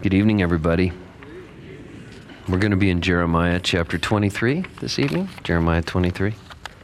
Good evening, everybody. We're going to be in Jeremiah chapter 23 this evening, Jeremiah 23.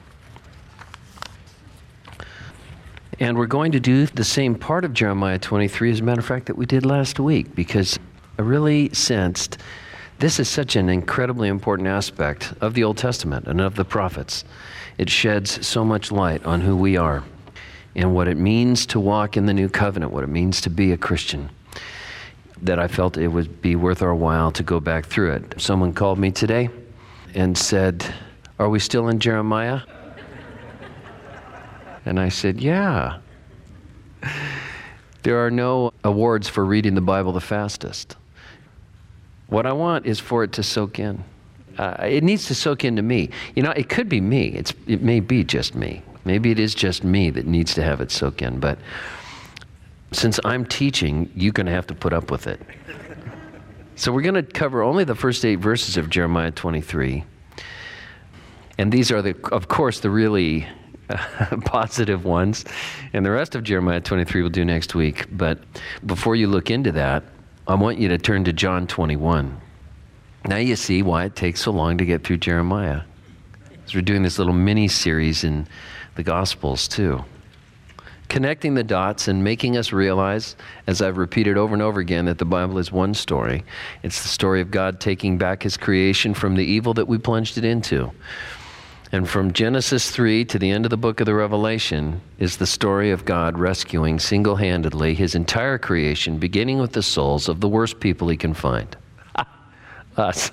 And we're going to do the same part of Jeremiah 23, as a matter of fact, that we did last week, because I really sensed this is such an incredibly important aspect of the Old Testament and of the prophets. It sheds so much light on who we are and what it means to walk in the new covenant, what it means to be a Christian, that I felt it would be worth our while to go back through it. Someone called me today and said, "Are we still in Jeremiah?" And I said, "Yeah." There are no awards for reading the Bible the fastest. What I want is for it to soak in. It needs to soak into me. You know, it could be me. It may be just me. Maybe it is just me that needs to have it soak in. But since I'm teaching, you're going to have to put up with it. So we're going to cover only the first 8 verses of Jeremiah 23. And these are, of course, the really positive ones. And the rest of Jeremiah 23 we'll do next week. But before you look into that, I want you to turn to John 21. Now you see why it takes so long to get through Jeremiah. So we're doing this little mini-series in the Gospels too. Connecting the dots and making us realize, as I've repeated over and over again, that the Bible is one story. It's the story of God taking back his creation from the evil that we plunged it into. And from Genesis 3 to the end of the book of the Revelation is the story of God rescuing single-handedly his entire creation, beginning with the souls of the worst people he can find. Us.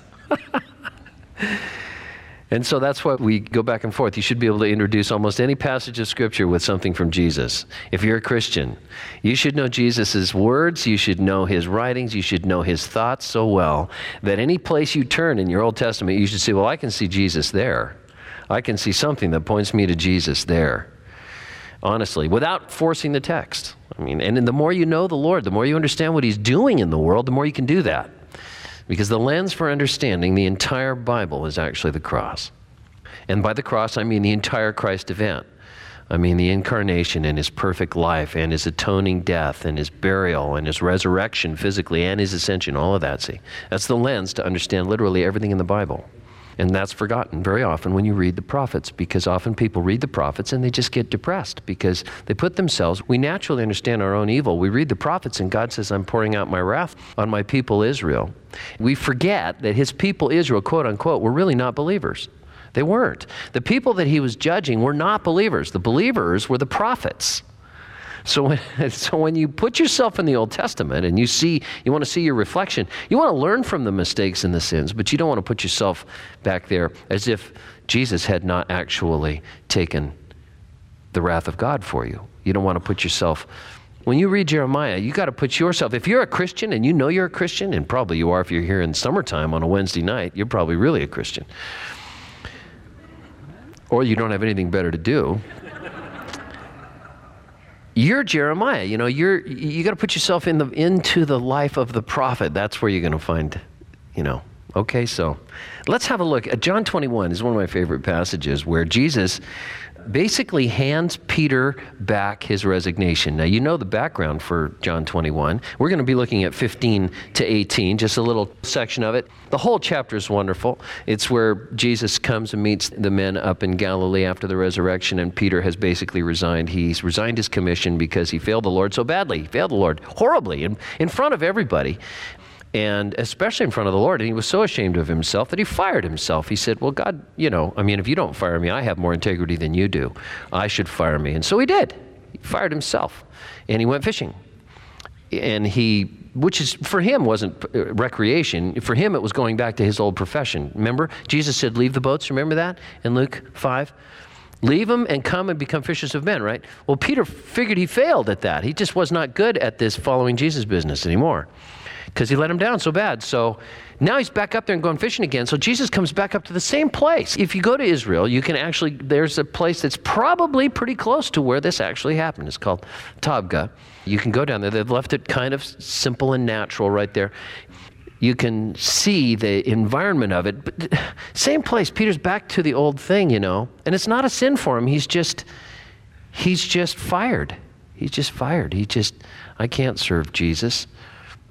And so that's why we go back and forth. You should be able to introduce almost any passage of Scripture with something from Jesus. If you're a Christian, you should know Jesus' words, you should know his writings, you should know his thoughts so well that any place you turn in your Old Testament, you should say, well, I can see Jesus there. I can see something that points me to Jesus there. Honestly, without forcing the text. I mean, and the more you know the Lord, the more you understand what he's doing in the world, the more you can do that. Because the lens for understanding the entire Bible is actually the cross. And by the cross, I mean the entire Christ event. I mean the incarnation and his perfect life and his atoning death and his burial and his resurrection physically and his ascension, all of that, see. That's the lens to understand literally everything in the Bible. And that's forgotten very often when you read the prophets, because often people read the prophets and they just get depressed because they put themselves, we naturally understand our own evil. We read the prophets and God says, I'm pouring out my wrath on my people Israel. We forget that his people Israel, quote unquote, were really not believers. They weren't. The people that he was judging were not believers. The believers were the prophets. So when you put yourself in the Old Testament and you want to see your reflection, you want to learn from the mistakes and the sins, but you don't want to put yourself back there as if Jesus had not actually taken the wrath of God for you. You don't want to put yourself, when you read Jeremiah, you got to put yourself, if you're a Christian and you know you're a Christian, and probably you are if you're here in summertime on a Wednesday night, you're probably really a Christian. Or you don't have anything better to do. You're Jeremiah, you got to put yourself into the life of the prophet. That's where you're going to find, Okay, so let's have a look. John 21 is one of my favorite passages where Jesus basically hands Peter back his resignation. Now, you know the background for John 21. We're going to be looking at 15 to 18, just a little section of it. The whole chapter is wonderful. It's where Jesus comes and meets the men up in Galilee after the resurrection, and Peter has basically resigned. He's resigned his commission because he failed the Lord so badly. He failed the Lord horribly in front of everybody. And especially in front of the Lord. And he was so ashamed of himself that he fired himself. He said, well, God, if you don't fire me, I have more integrity than you do. I should fire me. And so he did. He fired himself. And he went fishing. And which is, for him, wasn't recreation. For him, it was going back to his old profession. Remember? Jesus said, leave the boats. Remember that in Luke 5? Leave them and come and become fishers of men, right? Well, Peter figured he failed at that. He just was not good at this following Jesus business anymore, because he let him down so bad. So now he's back up there and going fishing again. So Jesus comes back up to the same place. If you go to Israel, you can there's a place that's probably pretty close to where this actually happened. It's called Tabgha. You can go down there. They've left it kind of simple and natural right there. You can see the environment of it. But same place. Peter's back to the old thing, And it's not a sin for him. He's just fired. He's just fired. I can't serve Jesus.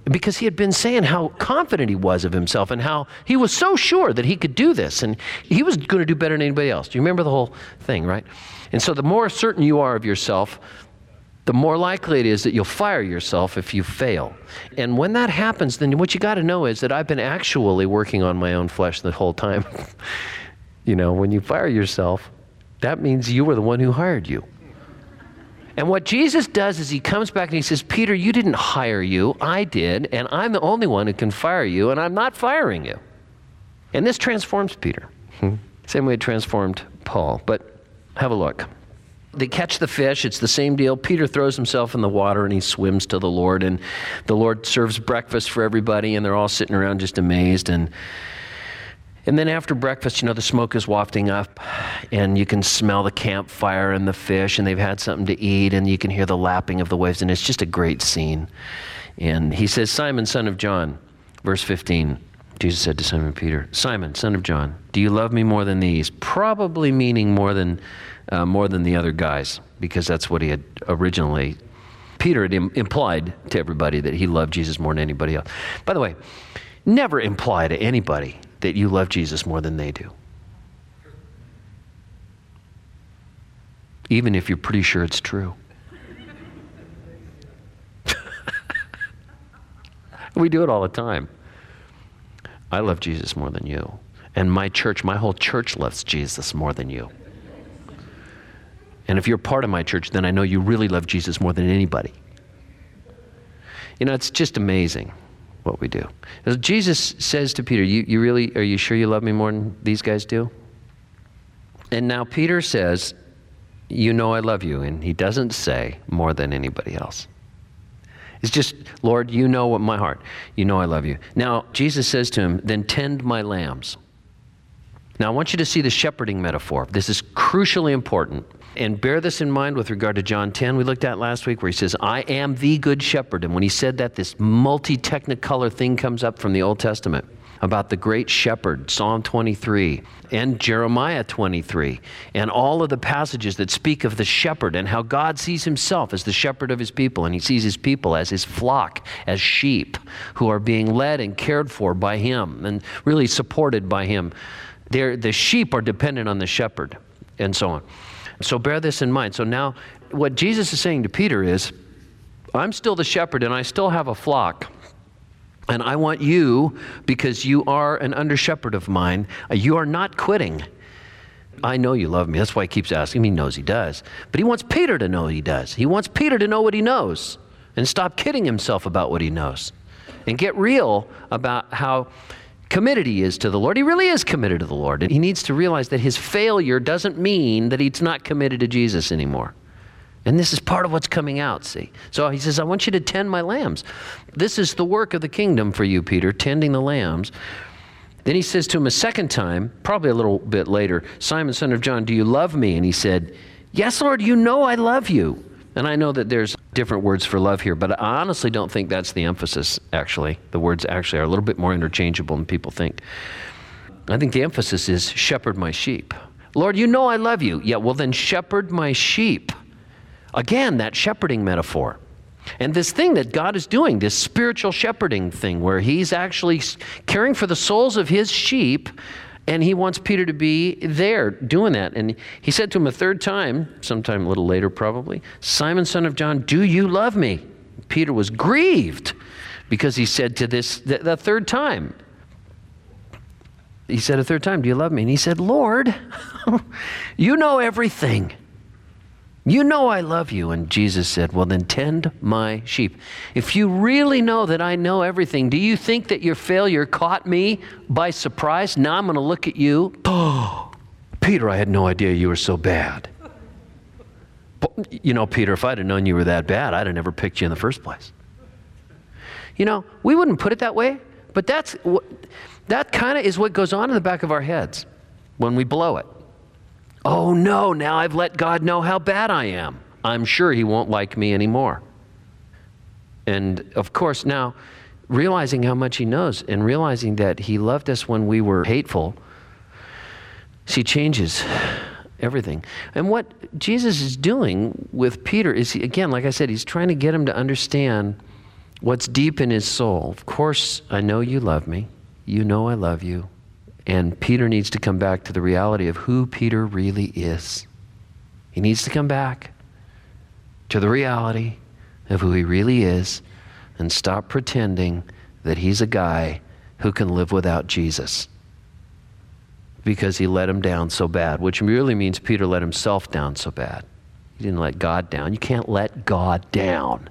because he had been saying how confident he was of himself and how he was so sure that he could do this and he was going to do better than anybody else. Do you remember the whole thing, right? And so the more certain you are of yourself, the more likely it is that you'll fire yourself if you fail. And when that happens, then what you got to know is that I've been actually working on my own flesh the whole time. When you fire yourself, that means you were the one who hired you. And what Jesus does is he comes back and he says, Peter, you didn't hire you, I did, and I'm the only one who can fire you, and I'm not firing you. And this transforms Peter. Same way it transformed Paul. But have a look. They catch the fish. It's the same deal. Peter throws himself in the water and he swims to the Lord. And the Lord serves breakfast for everybody and they're all sitting around just amazed. And then after breakfast, the smoke is wafting up and you can smell the campfire and the fish and they've had something to eat and you can hear the lapping of the waves and it's just a great scene. And he says, Simon, son of John, verse 15, Jesus said to Simon Peter, Simon, son of John, do you love me more than these? Probably meaning more than the other guys, because that's what he had originally. Peter had implied to everybody that he loved Jesus more than anybody else. By the way, never imply to anybody that you love Jesus more than they do. Even if you're pretty sure it's true. We do it all the time. I love Jesus more than you. And my whole church loves Jesus more than you. And if you're part of my church, then I know you really love Jesus more than anybody. It's just amazing what we do. As Jesus says to Peter, are you sure you love me more than these guys do? And now Peter says, I love you. And he doesn't say more than anybody else. It's just, Lord, you know what my heart. I love you. Now, Jesus says to him, then tend my lambs. Now, I want you to see the shepherding metaphor. This is crucially important. And bear this in mind with regard to John 10 we looked at last week where he says, I am the good shepherd. And when he said that, this multi-technicolor thing comes up from the Old Testament about the great shepherd, Psalm 23 and Jeremiah 23, and all of the passages that speak of the shepherd and how God sees himself as the shepherd of his people, and he sees his people as his flock, as sheep who are being led and cared for by him and really supported by him. The sheep are dependent on the shepherd and so on. So bear this in mind. So now what Jesus is saying to Peter is, I'm still the shepherd and I still have a flock. And I want you, because you are an under shepherd of mine, you are not quitting. I know you love me. That's why he keeps asking me. He knows he does. But he wants Peter to know he does. He wants Peter to know what he knows and stop kidding himself about what he knows and get real about how committed he is to the Lord. He really is committed to the Lord. And he needs to realize that his failure doesn't mean that he's not committed to Jesus anymore. And this is part of what's coming out, see. So he says, I want you to tend my lambs. This is the work of the kingdom for you, Peter, tending the lambs. Then he says to him a second time, probably a little bit later, Simon, son of John, do you love me? And he said, yes, Lord, you know I love you. And I know that there's different words for love here, but I honestly don't think that's the emphasis, actually. The words actually are a little bit more interchangeable than people think. I think the emphasis is shepherd my sheep. Lord, you know I love you. Yeah, well then shepherd my sheep. Again, that shepherding metaphor. And this thing that God is doing, this spiritual shepherding thing where he's actually caring for the souls of his sheep, and he wants Peter to be there doing that. And he said to him a third time, sometime a little later probably, Simon, son of John, do you love me? Peter was grieved because he said to this, the third time. He said a third time, do you love me? And he said, Lord, you know everything. You know I love you. And Jesus said, well, then tend my sheep. If you really know that I know everything, do you think that your failure caught me by surprise? Now I'm going to look at you. Oh, Peter, I had no idea you were so bad. You know, Peter, if I'd have known you were that bad, I'd have never picked you in the first place. You know, we wouldn't put it that way, but that kind of is what goes on in the back of our heads when we blow it. Oh no, now I've let God know how bad I am. I'm sure he won't like me anymore. And of course now, realizing how much he knows and realizing that he loved us when we were hateful, he changes everything. And what Jesus is doing with Peter is, again, like I said, he's trying to get him to understand what's deep in his soul. Of course, I know you love me. You know I love you. And Peter needs to come back to the reality of who Peter really is. He needs to come back to the reality of who he really is and stop pretending that he's a guy who can live without Jesus, because he let him down so bad, which really means Peter let himself down so bad. He didn't let God down. You can't let God down.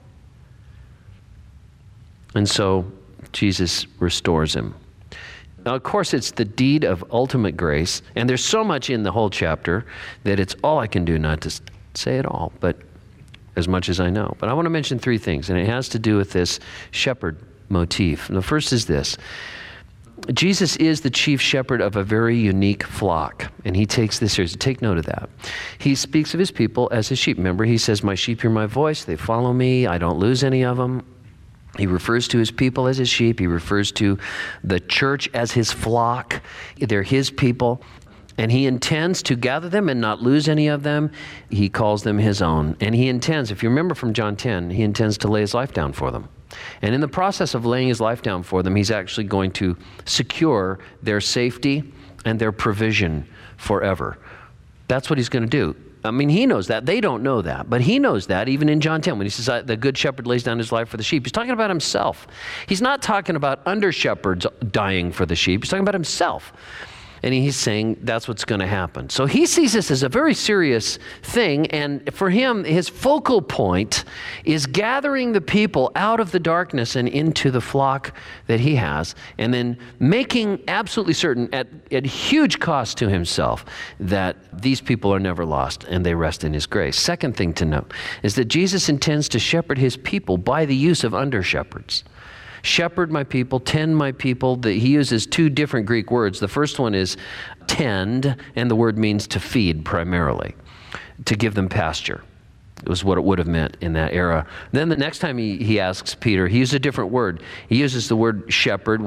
And so Jesus restores him. Now, of course, it's the deed of ultimate grace, and there's so much in the whole chapter that it's all I can do not to say it all, but as much as I know. But I want to mention three things, and it has to do with this shepherd motif. And the first is this. Jesus is the chief shepherd of a very unique flock, and he takes this seriously. Take note of that. He speaks of his people as his sheep. Remember, he says, my sheep hear my voice, they follow me, I don't lose any of them. He refers to his people as his sheep. He refers to the church as his flock. They're his people. And he intends to gather them and not lose any of them. He calls them his own. And he intends, if you remember from John 10, he intends to lay his life down for them. And in the process of laying his life down for them, he's actually going to secure their safety and their provision forever. That's what he's going to do. I mean, he knows that. They don't know that. But he knows that even in John 10 when he says the good shepherd lays down his life for the sheep. He's talking about himself. He's not talking about under shepherds dying for the sheep. He's talking about himself. And he's saying that's what's going to happen. So he sees this as a very serious thing. And for him, his focal point is gathering the people out of the darkness and into the flock that he has. And then making absolutely certain at huge cost to himself that these people are never lost and they rest in his grace. Second thing to note is that Jesus intends to shepherd his people by the use of under shepherds. Shepherd my people, tend my people. He uses two different Greek words. The first one is tend, and the word means to feed primarily, to give them pasture. It was what it would have meant in that era. Then the next time he asks Peter, he uses a different word. He uses the word shepherd.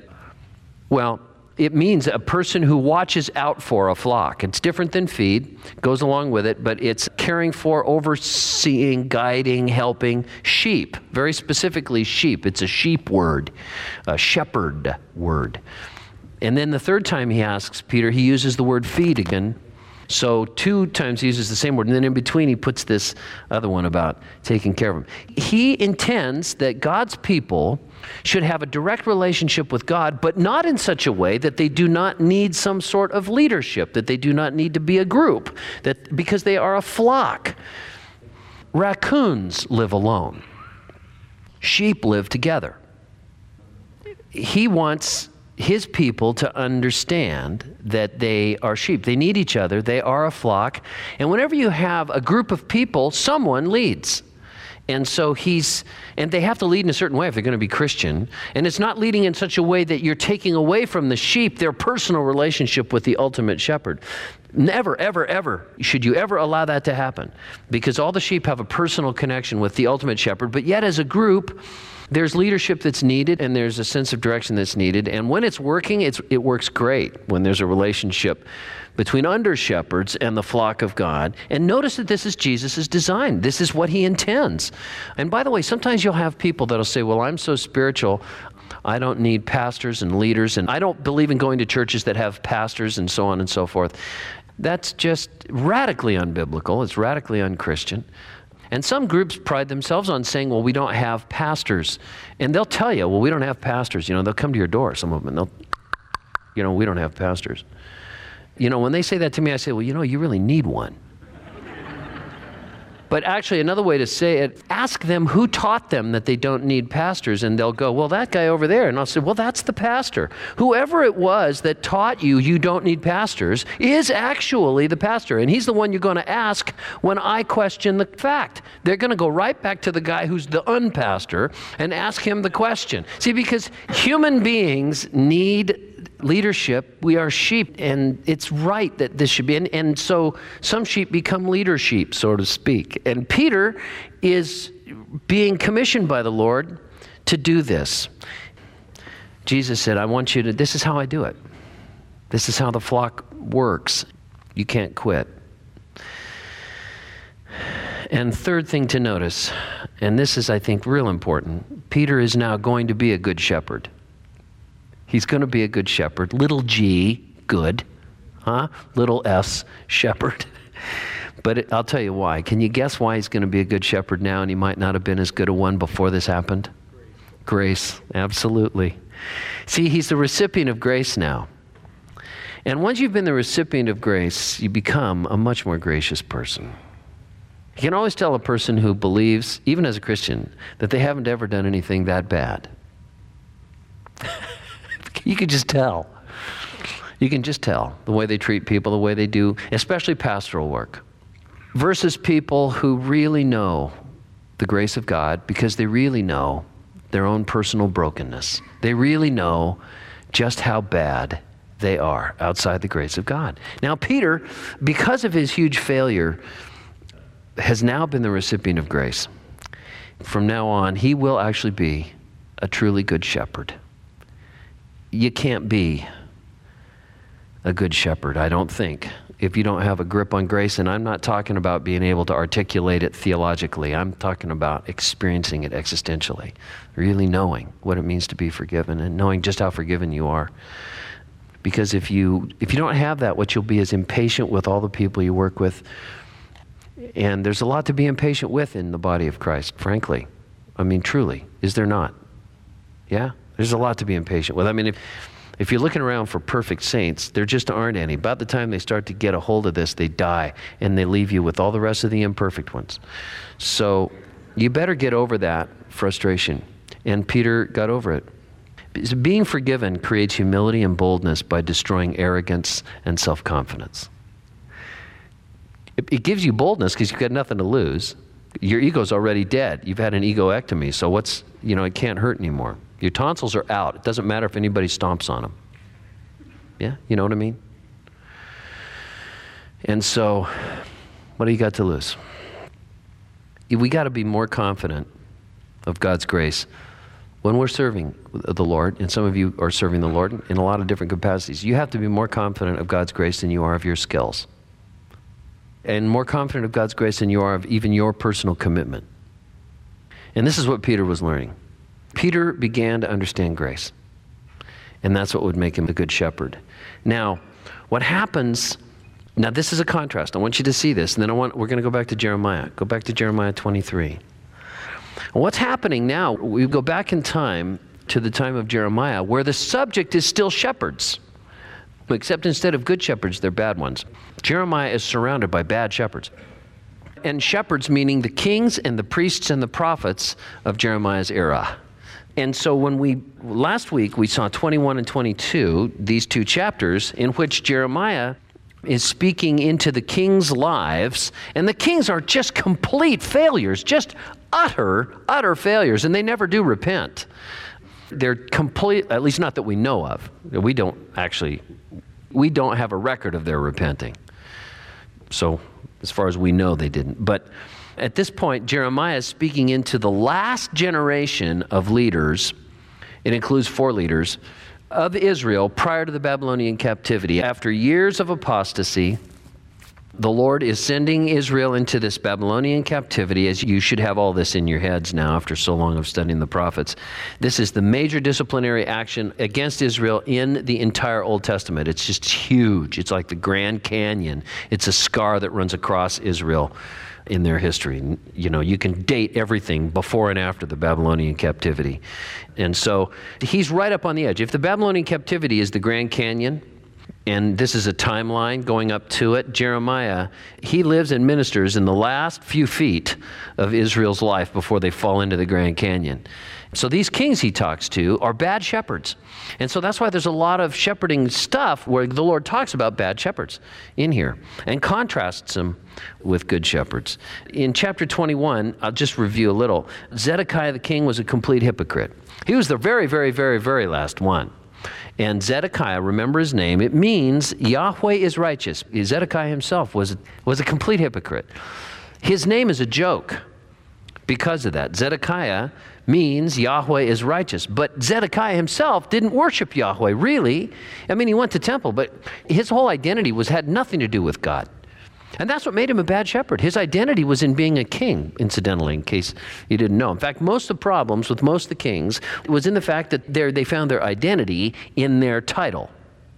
It means a person who watches out for a flock. It's different than feed, goes along with it, but it's caring for, overseeing, guiding, helping sheep. Very specifically sheep. It's a sheep word, a shepherd word. And then the third time he asks Peter, he uses the word feed again. So 2 times he uses the same word, and then in between he puts this other one about taking care of them. He intends that God's people should have a direct relationship with God, but not in such a way that they do not need some sort of leadership, that they do not need to be a group, because they are a flock. Raccoons live alone. Sheep live together. He wants his people to understand that they are sheep. They need each other. They are a flock. And whenever you have a group of people, someone leads. And so and they have to lead in a certain way if they're going to be Christian. And it's not leading in such a way that you're taking away from the sheep their personal relationship with the ultimate shepherd. Never, ever, ever should you ever allow that to happen, because all the sheep have a personal connection with the ultimate shepherd. But yet as a group, there's leadership that's needed, and there's a sense of direction that's needed. And when it's working, it works great when there's a relationship between under shepherds and the flock of God. And notice that this is Jesus' design. This is what he intends. And by the way, sometimes you'll have people that'll say, well, I'm so spiritual, I don't need pastors and leaders, and I don't believe in going to churches that have pastors and so on and so forth. That's just radically unbiblical. It's radically unchristian. And some groups pride themselves on saying, well, we don't have pastors. And they'll tell you, well, we don't have pastors. They'll come to your door, some of them, and we don't have pastors. When they say that to me, I say, well, you really need one. But actually, another way to say it, ask them who taught them that they don't need pastors, and they'll go, well, that guy over there. And I'll say, well, that's the pastor. Whoever it was that taught you don't need pastors is actually the pastor, and he's the one you're going to ask when I question the fact. They're going to go right back to the guy who's the unpastor and ask him the question. See, because human beings need leadership. We are sheep, and it's right that this should be. And so some sheep become leader sheep, so to speak. And Peter is being commissioned by the Lord to do this. Jesus said, this is how I do it. This is how the flock works. You can't quit. And third thing to notice, and this is, I think, real important, Peter is now going to be a good shepherd. He's going to be a good shepherd. Little g, good. Little s, shepherd. But I'll tell you why. Can you guess why he's going to be a good shepherd now and he might not have been as good a one before this happened? Grace, absolutely. See, he's the recipient of grace now. And once you've been the recipient of grace, you become a much more gracious person. You can always tell a person who believes, even as a Christian, that they haven't ever done anything that bad. You can just tell. You can just tell the way they treat people, the way they do, especially pastoral work, versus people who really know the grace of God because they really know their own personal brokenness. They really know just how bad they are outside the grace of God. Now, Peter, because of his huge failure, has now been the recipient of grace. From now on, he will actually be a truly good shepherd. You can't be a good shepherd, I don't think, if you don't have a grip on grace. And I'm not talking about being able to articulate it theologically. I'm talking about experiencing it existentially, really knowing what it means to be forgiven and knowing just how forgiven you are. Because if you don't have that, what you'll be is impatient with all the people you work with. And there's a lot to be impatient with in the body of Christ, frankly. I mean, truly. Is there not? Yeah? There's a lot to be impatient with. I mean, if you're looking around for perfect saints, there just aren't any. About the time they start to get a hold of this, they die, and they leave you with all the rest of the imperfect ones. So you better get over that frustration. And Peter got over it. Being forgiven creates humility and boldness by destroying arrogance and self-confidence. It gives you boldness because you've got nothing to lose. Your ego's already dead. You've had an egoectomy, so it can't hurt anymore. Your tonsils are out. It doesn't matter if anybody stomps on them. Yeah, you know what I mean? And so, what do you got to lose? We got to be more confident of God's grace when we're serving the Lord, and some of you are serving the Lord in a lot of different capacities. You have to be more confident of God's grace than you are of your skills. And more confident of God's grace than you are of even your personal commitment. And this is what Peter was learning. Peter began to understand grace. And that's what would make him a good shepherd. Now, what happens, now this is a contrast. I want you to see this. And then we're going to go back to Jeremiah. Go back to Jeremiah 23. And what's happening now, we go back in time to the time of Jeremiah, where the subject is still shepherds. Except instead of good shepherds, they're bad ones. Jeremiah is surrounded by bad shepherds. And shepherds meaning the kings and the priests and the prophets of Jeremiah's era. And so last week we saw 21 and 22, these two chapters, in which Jeremiah is speaking into the kings' lives, and the kings are just complete failures, just utter failures, and they never do repent. They're complete, at least not that we know of. We don't have a record of their repenting. So as far as we know, they didn't. But at this point, Jeremiah is speaking into the last generation of leaders. It includes 4 leaders of Israel prior to the Babylonian captivity. After years of apostasy, the Lord is sending Israel into this Babylonian captivity, as you should have all this in your heads now after so long of studying the prophets. This is the major disciplinary action against Israel in the entire Old Testament. It's just huge. It's like the Grand Canyon. It's a scar that runs across Israel in their history. You can date everything before and after the Babylonian captivity. And so he's right up on the edge. If the Babylonian captivity is the Grand Canyon, and this is a timeline going up to it, Jeremiah, he lives and ministers in the last few feet of Israel's life before they fall into the Grand Canyon. So these kings he talks to are bad shepherds. And so that's why there's a lot of shepherding stuff where the Lord talks about bad shepherds in here and contrasts them with good shepherds. In chapter 21, I'll just review a little. Zedekiah the king was a complete hypocrite. He was the very, very, very, very last one. And Zedekiah, remember his name, it means Yahweh is righteous. Zedekiah himself was a complete hypocrite. His name is a joke because of that. Zedekiah means Yahweh is righteous. But Zedekiah himself didn't worship Yahweh, really. I mean, he went to temple, but his whole identity had nothing to do with God. And that's what made him a bad shepherd. His identity was in being a king, incidentally, in case you didn't know. In fact, most of the problems with most of the kings was in the fact that they found their identity in their title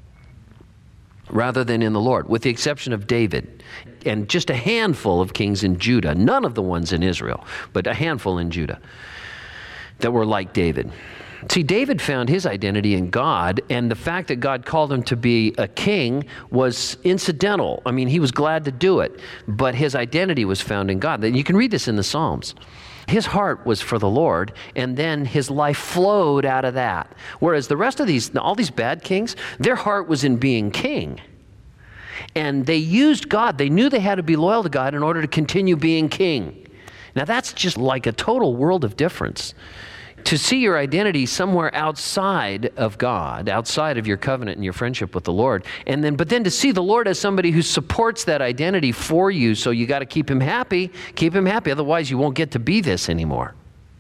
rather than in the Lord, with the exception of David and just a handful of kings in Judah, none of the ones in Israel, but a handful in Judah that were like David. See, David found his identity in God, and the fact that God called him to be a king was incidental. I mean, he was glad to do it, but his identity was found in God. You can read this in the Psalms. His heart was for the Lord, and then his life flowed out of that. Whereas the rest of all these bad kings, their heart was in being king. And they used God. They knew they had to be loyal to God in order to continue being king. Now, that's just like a total world of difference. To see your identity somewhere outside of God, outside of your covenant and your friendship with the Lord, but then to see the Lord as somebody who supports that identity for you, so you got to keep him happy, otherwise you won't get to be this anymore.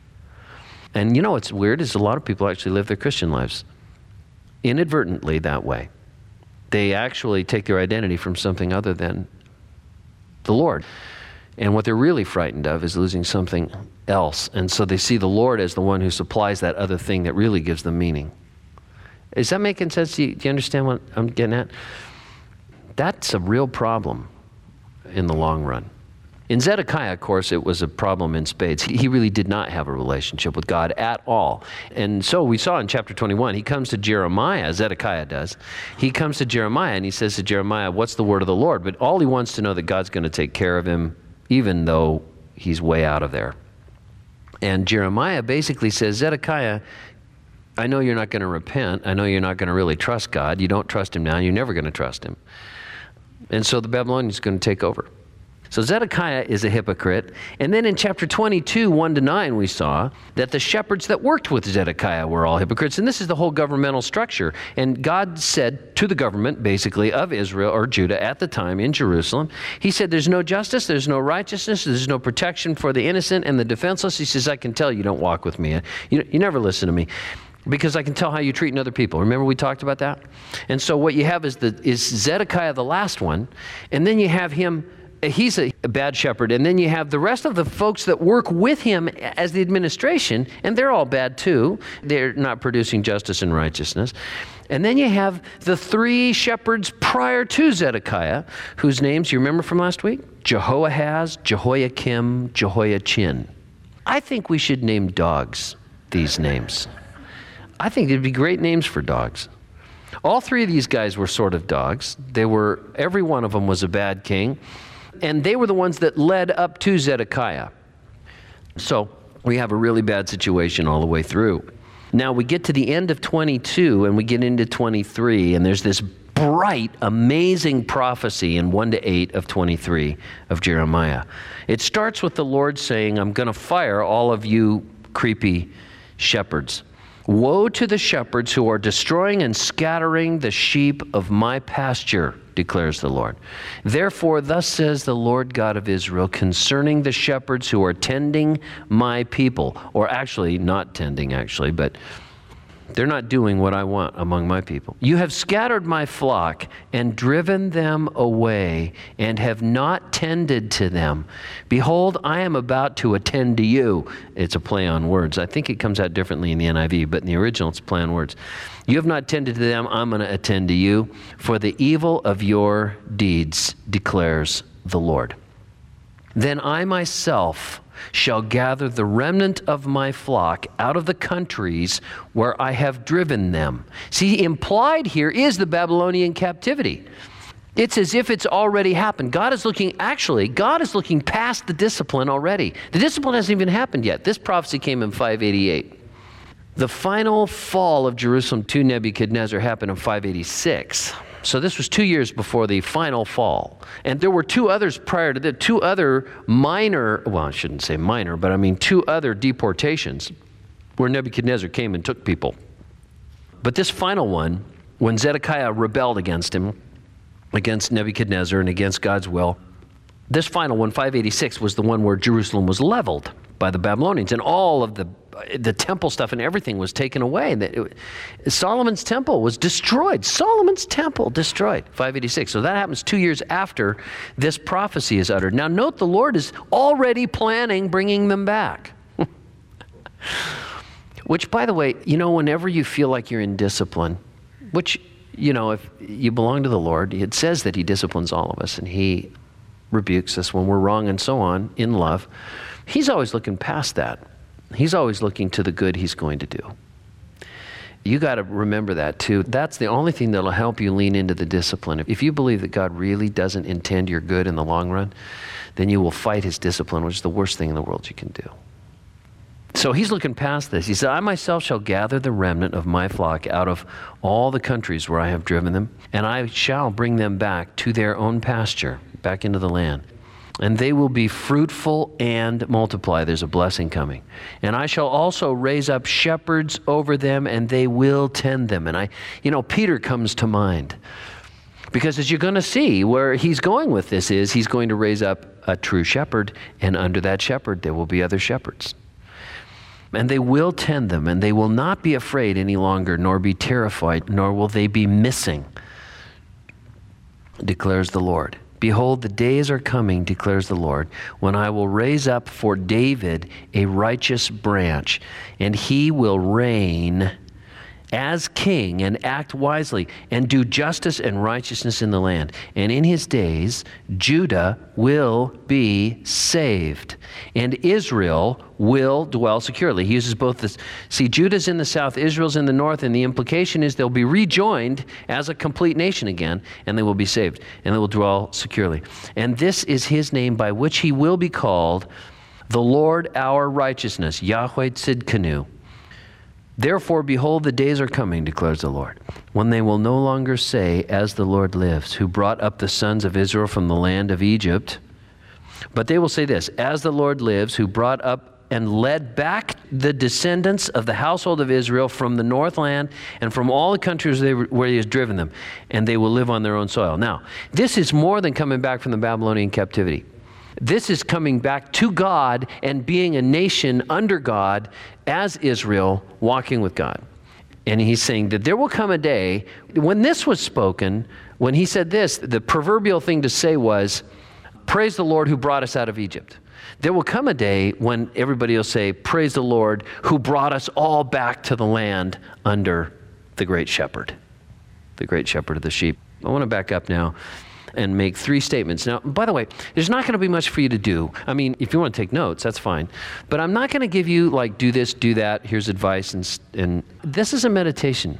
And you know what's weird is a lot of people actually live their Christian lives inadvertently that way. They actually take their identity from something other than the Lord. And what they're really frightened of is losing something else. And so they see the Lord as the one who supplies that other thing that really gives them meaning. Is that making sense? Do you understand what I'm getting at? That's a real problem in the long run. In Zedekiah, of course, it was a problem in spades. He really did not have a relationship with God at all. And so we saw in chapter 21, he comes to Jeremiah, Zedekiah does. He comes to Jeremiah and he says to Jeremiah, what's the word of the Lord? But all he wants to know that God's going to take care of him, even though he's way out of there. And Jeremiah basically says, Zedekiah, I know you're not going to repent. I know you're not going to really trust God. You don't trust him now. You're never going to trust him. And so the Babylonians are going to take over. So Zedekiah is a hypocrite. And then in chapter 22, 1-9, we saw that the shepherds that worked with Zedekiah were all hypocrites. And this is the whole governmental structure. And God said to the government, basically, of Israel or Judah at the time in Jerusalem, he said, there's no justice, there's no righteousness, there's no protection for the innocent and the defenseless. He says, I can tell you don't walk with me. You never listen to me. Because I can tell how you're treating other people. Remember we talked about that? And so what you have is Zedekiah, the last one, and then you have him. He's a bad shepherd, and then you have the rest of the folks that work with him as the administration, and they're all bad too. They're not producing justice and righteousness. And then you have the three shepherds prior to Zedekiah, whose names you remember from last week? Jehoahaz, Jehoiakim, Jehoiachin. I think we should name dogs these names. I think it'd be great names for dogs. All three of these guys were sort of dogs. Every one of them was a bad king. And they were the ones that led up to Zedekiah. So we have a really bad situation all the way through. Now we get to the end of 22 and we get into 23, and there's this bright, amazing prophecy in 1-8 of 23 of Jeremiah. It starts with the Lord saying, I'm going to fire all of you creepy shepherds. Woe to the shepherds who are destroying and scattering the sheep of my pasture, declares the Lord. Therefore, thus says the Lord God of Israel concerning the shepherds who are tending my people, or actually not tending, but they're not doing what I want among my people. You have scattered my flock and driven them away and have not tended to them. Behold, I am about to attend to you. It's a play on words. I think it comes out differently in the NIV, but in the original it's a play on words. You have not tended to them, I'm going to attend to you. For the evil of your deeds, declares the Lord. Then I myself shall gather the remnant of my flock out of the countries where I have driven them. See, implied here is the Babylonian captivity. It's as if it's already happened. God is looking past the discipline already. The discipline hasn't even happened yet. This prophecy came in 588. The final fall of Jerusalem to Nebuchadnezzar happened in 586. So this was 2 years before the final fall. And there were two others prior to that, two other minor, well, I shouldn't say minor, but I mean two other deportations where Nebuchadnezzar came and took people. But this final one, when Zedekiah rebelled against him, against Nebuchadnezzar and against God's will, this final one, 586, was the one where Jerusalem was leveled. by the Babylonians, and all of the temple stuff and everything was taken away. And Solomon's temple was destroyed. Solomon's temple destroyed, 586. So that happens 2 years after this prophecy is uttered. Now note, the Lord is already planning bringing them back. Which, by the way, whenever you feel like you're in discipline, which, if you belong to the Lord, it says that he disciplines all of us and he rebukes us when we're wrong and so on in love. He's always looking past that. He's always looking to the good he's going to do. You got to remember that too. That's the only thing that'll help you lean into the discipline. If you believe that God really doesn't intend your good in the long run, then you will fight his discipline, which is the worst thing in the world you can do. So he's looking past this. He said, I myself shall gather the remnant of my flock out of all the countries where I have driven them, and I shall bring them back to their own pasture, back into the land. And they will be fruitful and multiply. There's a blessing coming. And I shall also raise up shepherds over them, and they will tend them. And Peter comes to mind. Because as you're going to see, where he's going with this is, he's going to raise up a true shepherd, and under that shepherd there will be other shepherds. And they will tend them, and they will not be afraid any longer, nor be terrified, nor will they be missing, declares the Lord. Behold, the days are coming, declares the Lord, when I will raise up for David a righteous branch, and he will reign as king and act wisely and do justice and righteousness in the land. And in his days, Judah will be saved, and Israel will dwell securely. He uses both this. See, Judah's in the south, Israel's in the north, and the implication is they'll be rejoined as a complete nation again, and they will be saved, and they will dwell securely. And this is his name by which he will be called the Lord our righteousness, Yahweh Tzidkenu. Therefore, behold, the days are coming, declares the Lord, when they will no longer say, as the Lord lives, who brought up the sons of Israel from the land of Egypt, but they will say this, as the Lord lives, who brought up and led back the descendants of the household of Israel from the northland and from all the countries where he has driven them, and they will live on their own soil. Now, this is more than coming back from the Babylonian captivity. This is coming back to God and being a nation under God as Israel, walking with God. And he's saying that there will come a day when this was spoken, when he said this, the proverbial thing to say was, praise the Lord who brought us out of Egypt. There will come a day when everybody will say, praise the Lord who brought us all back to the land under the great shepherd of the sheep. I want to back up now and make 3 statements. Now, by the way, there's not going to be much for you to do. I mean, if you want to take notes, that's fine. But I'm not going to give you, like, do this, do that, here's advice, and this is a meditation.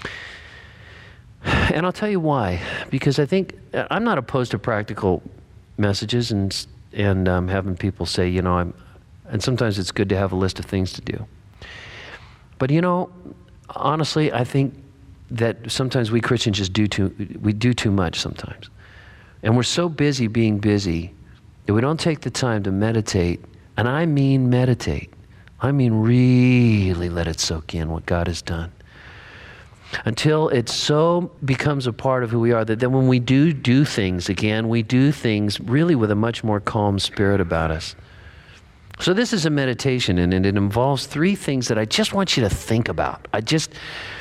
And I'll tell you why. Because I think, I'm not opposed to practical messages and having people say, and sometimes it's good to have a list of things to do. But, honestly, I think that sometimes we Christians just do too much sometimes. And we're so busy being busy that we don't take the time to meditate. And I mean meditate. I mean really let it soak in what God has done. Until it so becomes a part of who we are that then when we do things again, we do things really with a much more calm spirit about us. So this is a meditation, and it involves 3 things that I just want you to think about. I just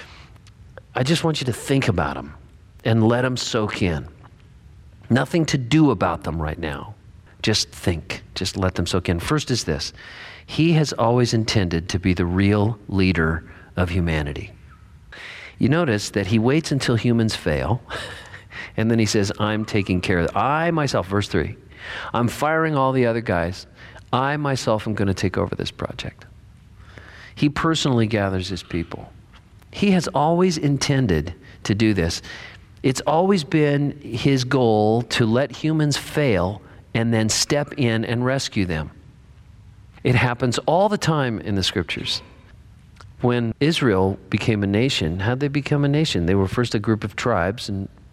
want you to think about them and let them soak in. Nothing to do about them right now. Just think. Just let them soak in. First is this. He has always intended to be the real leader of humanity. You notice that he waits until humans fail, and then he says, I'm taking care of it. I myself, verse 3, I'm firing all the other guys. I myself am going to take over this project. He personally gathers his people. He has always intended to do this. It's always been his goal to let humans fail and then step in and rescue them. It happens all the time in the scriptures. When Israel became a nation, how'd they become a nation? They were first a group of tribes.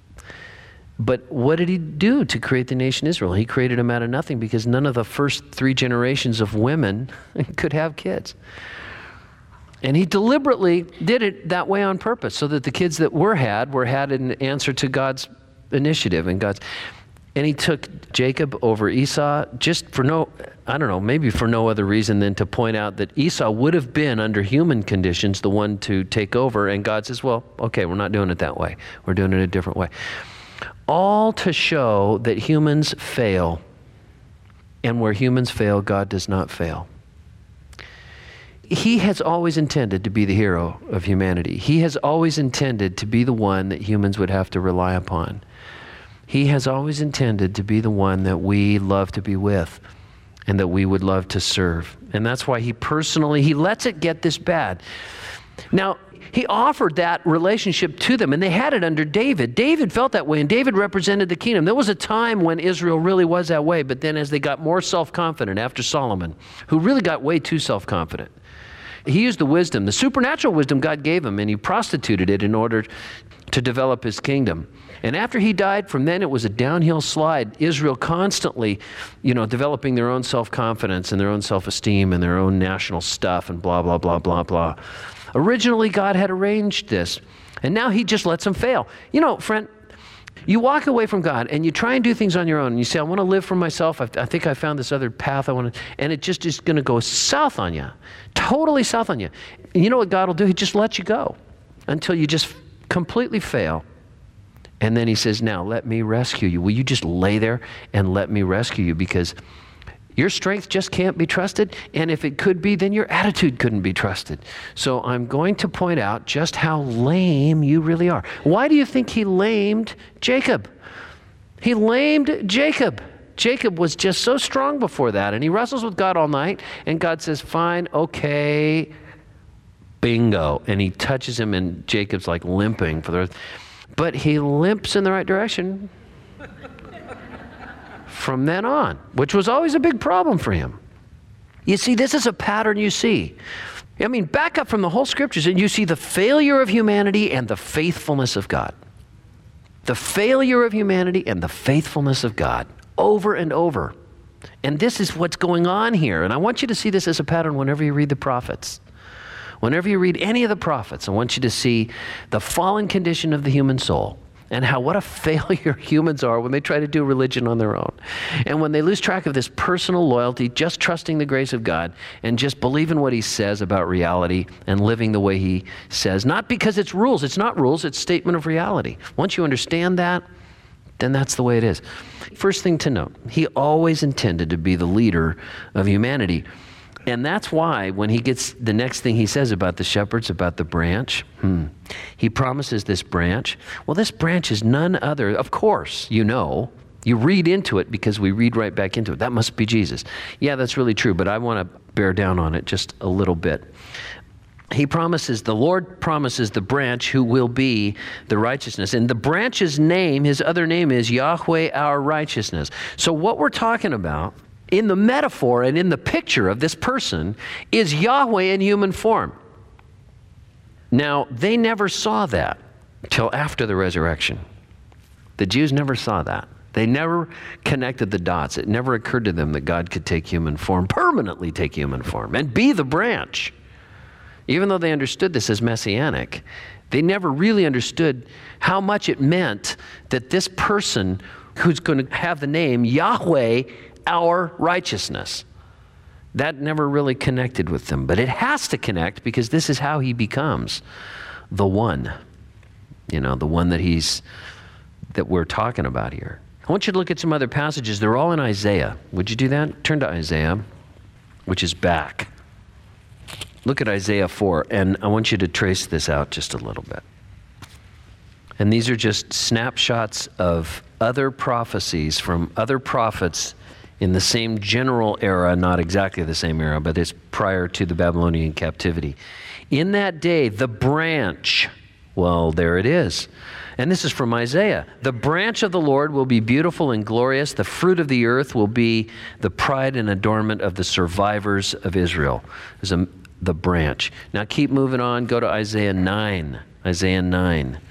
But what did he do to create the nation Israel? He created them out of nothing because none of the first 3 generations of women could have kids. And he deliberately did it that way on purpose so that the kids that were had in answer to God's initiative and and he took Jacob over Esau just for maybe for no other reason than to point out that Esau would have been, under human conditions, the one to take over. And God says, well, okay, we're not doing it that way. We're doing it a different way. All to show that humans fail. And where humans fail, God does not fail. He has always intended to be the hero of humanity. He has always intended to be the one that humans would have to rely upon. He has always intended to be the one that we love to be with and that we would love to serve. And that's why he lets it get this bad. Now, he offered that relationship to them, and they had it under David. David felt that way, and David represented the kingdom. There was a time when Israel really was that way, but then as they got more self-confident after Solomon, who really got way too self-confident, he used the supernatural wisdom God gave him, and he prostituted it in order to develop his kingdom. And after he died, from then it was a downhill slide. Israel constantly, developing their own self-confidence and their own self-esteem and their own national stuff and blah, blah, blah, blah, blah. Originally, God had arranged this, and now he just lets them fail. Friend, you walk away from God and you try and do things on your own, and you say, I want to live for myself. I think I found this other path I want to, and it just is going to go south on you, totally south on you. And you know what God will do? He just lets you go until you just completely fail. And then he says, now let me rescue you. Will you just lay there and let me rescue you? Because your strength just can't be trusted. And if it could be, then your attitude couldn't be trusted. So I'm going to point out just how lame you really are. Why do you think he lamed Jacob? He lamed Jacob. Jacob was just so strong before that. And he wrestles with God all night. And God says, fine, okay, bingo. And he touches him, and Jacob's like limping for the rest. But he limps in the right direction from then on, which was always a big problem for him. You see, this is a pattern you see. Back up from the whole scriptures, and you see the failure of humanity and the faithfulness of God. The failure of humanity and the faithfulness of God over and over. And this is what's going on here. And I want you to see this as a pattern whenever you read the prophets. Whenever you read any of the prophets, I want you to see the fallen condition of the human soul and what a failure humans are when they try to do religion on their own. And when they lose track of this personal loyalty, just trusting the grace of God and just believing what he says about reality and living the way he says. Not because it's rules. It's not rules. It's statement of reality. Once you understand that, then that's the way it is. First thing to note, he always intended to be the leader of humanity. And that's why when he gets the next thing he says about the shepherds, about the branch, he promises this branch. Well, this branch is none other, of course, you read into it because we read right back into it. That must be Jesus. Yeah, that's really true, but I want to bear down on it just a little bit. The Lord promises the branch who will be the righteousness. And the branch's name, his other name is Yahweh our righteousness. So what we're talking about in the metaphor and in the picture of this person is Yahweh in human form. Now, they never saw that till after the resurrection. The Jews never saw that. They never connected the dots. It never occurred to them that God could take human form, permanently take human form, and be the branch. Even though they understood this as messianic, they never really understood how much it meant that this person who's going to have the name Yahweh our righteousness. That never really connected with them, but it has to connect because this is how he becomes the one, the one that we're talking about here. I want you to look at some other passages. They're all in Isaiah. Would you do that? Turn to Isaiah, which is back. Look at Isaiah 4, and I want you to trace this out just a little bit. And these are just snapshots of other prophecies from other prophets in the same general era, not exactly the same era, but it's prior to the Babylonian captivity. In that day, the branch, well, there it is. And this is from Isaiah. The branch of the Lord will be beautiful and glorious. The fruit of the earth will be the pride and adornment of the survivors of Israel. There's the branch. Now keep moving on. Go to Isaiah 9. Isaiah 9.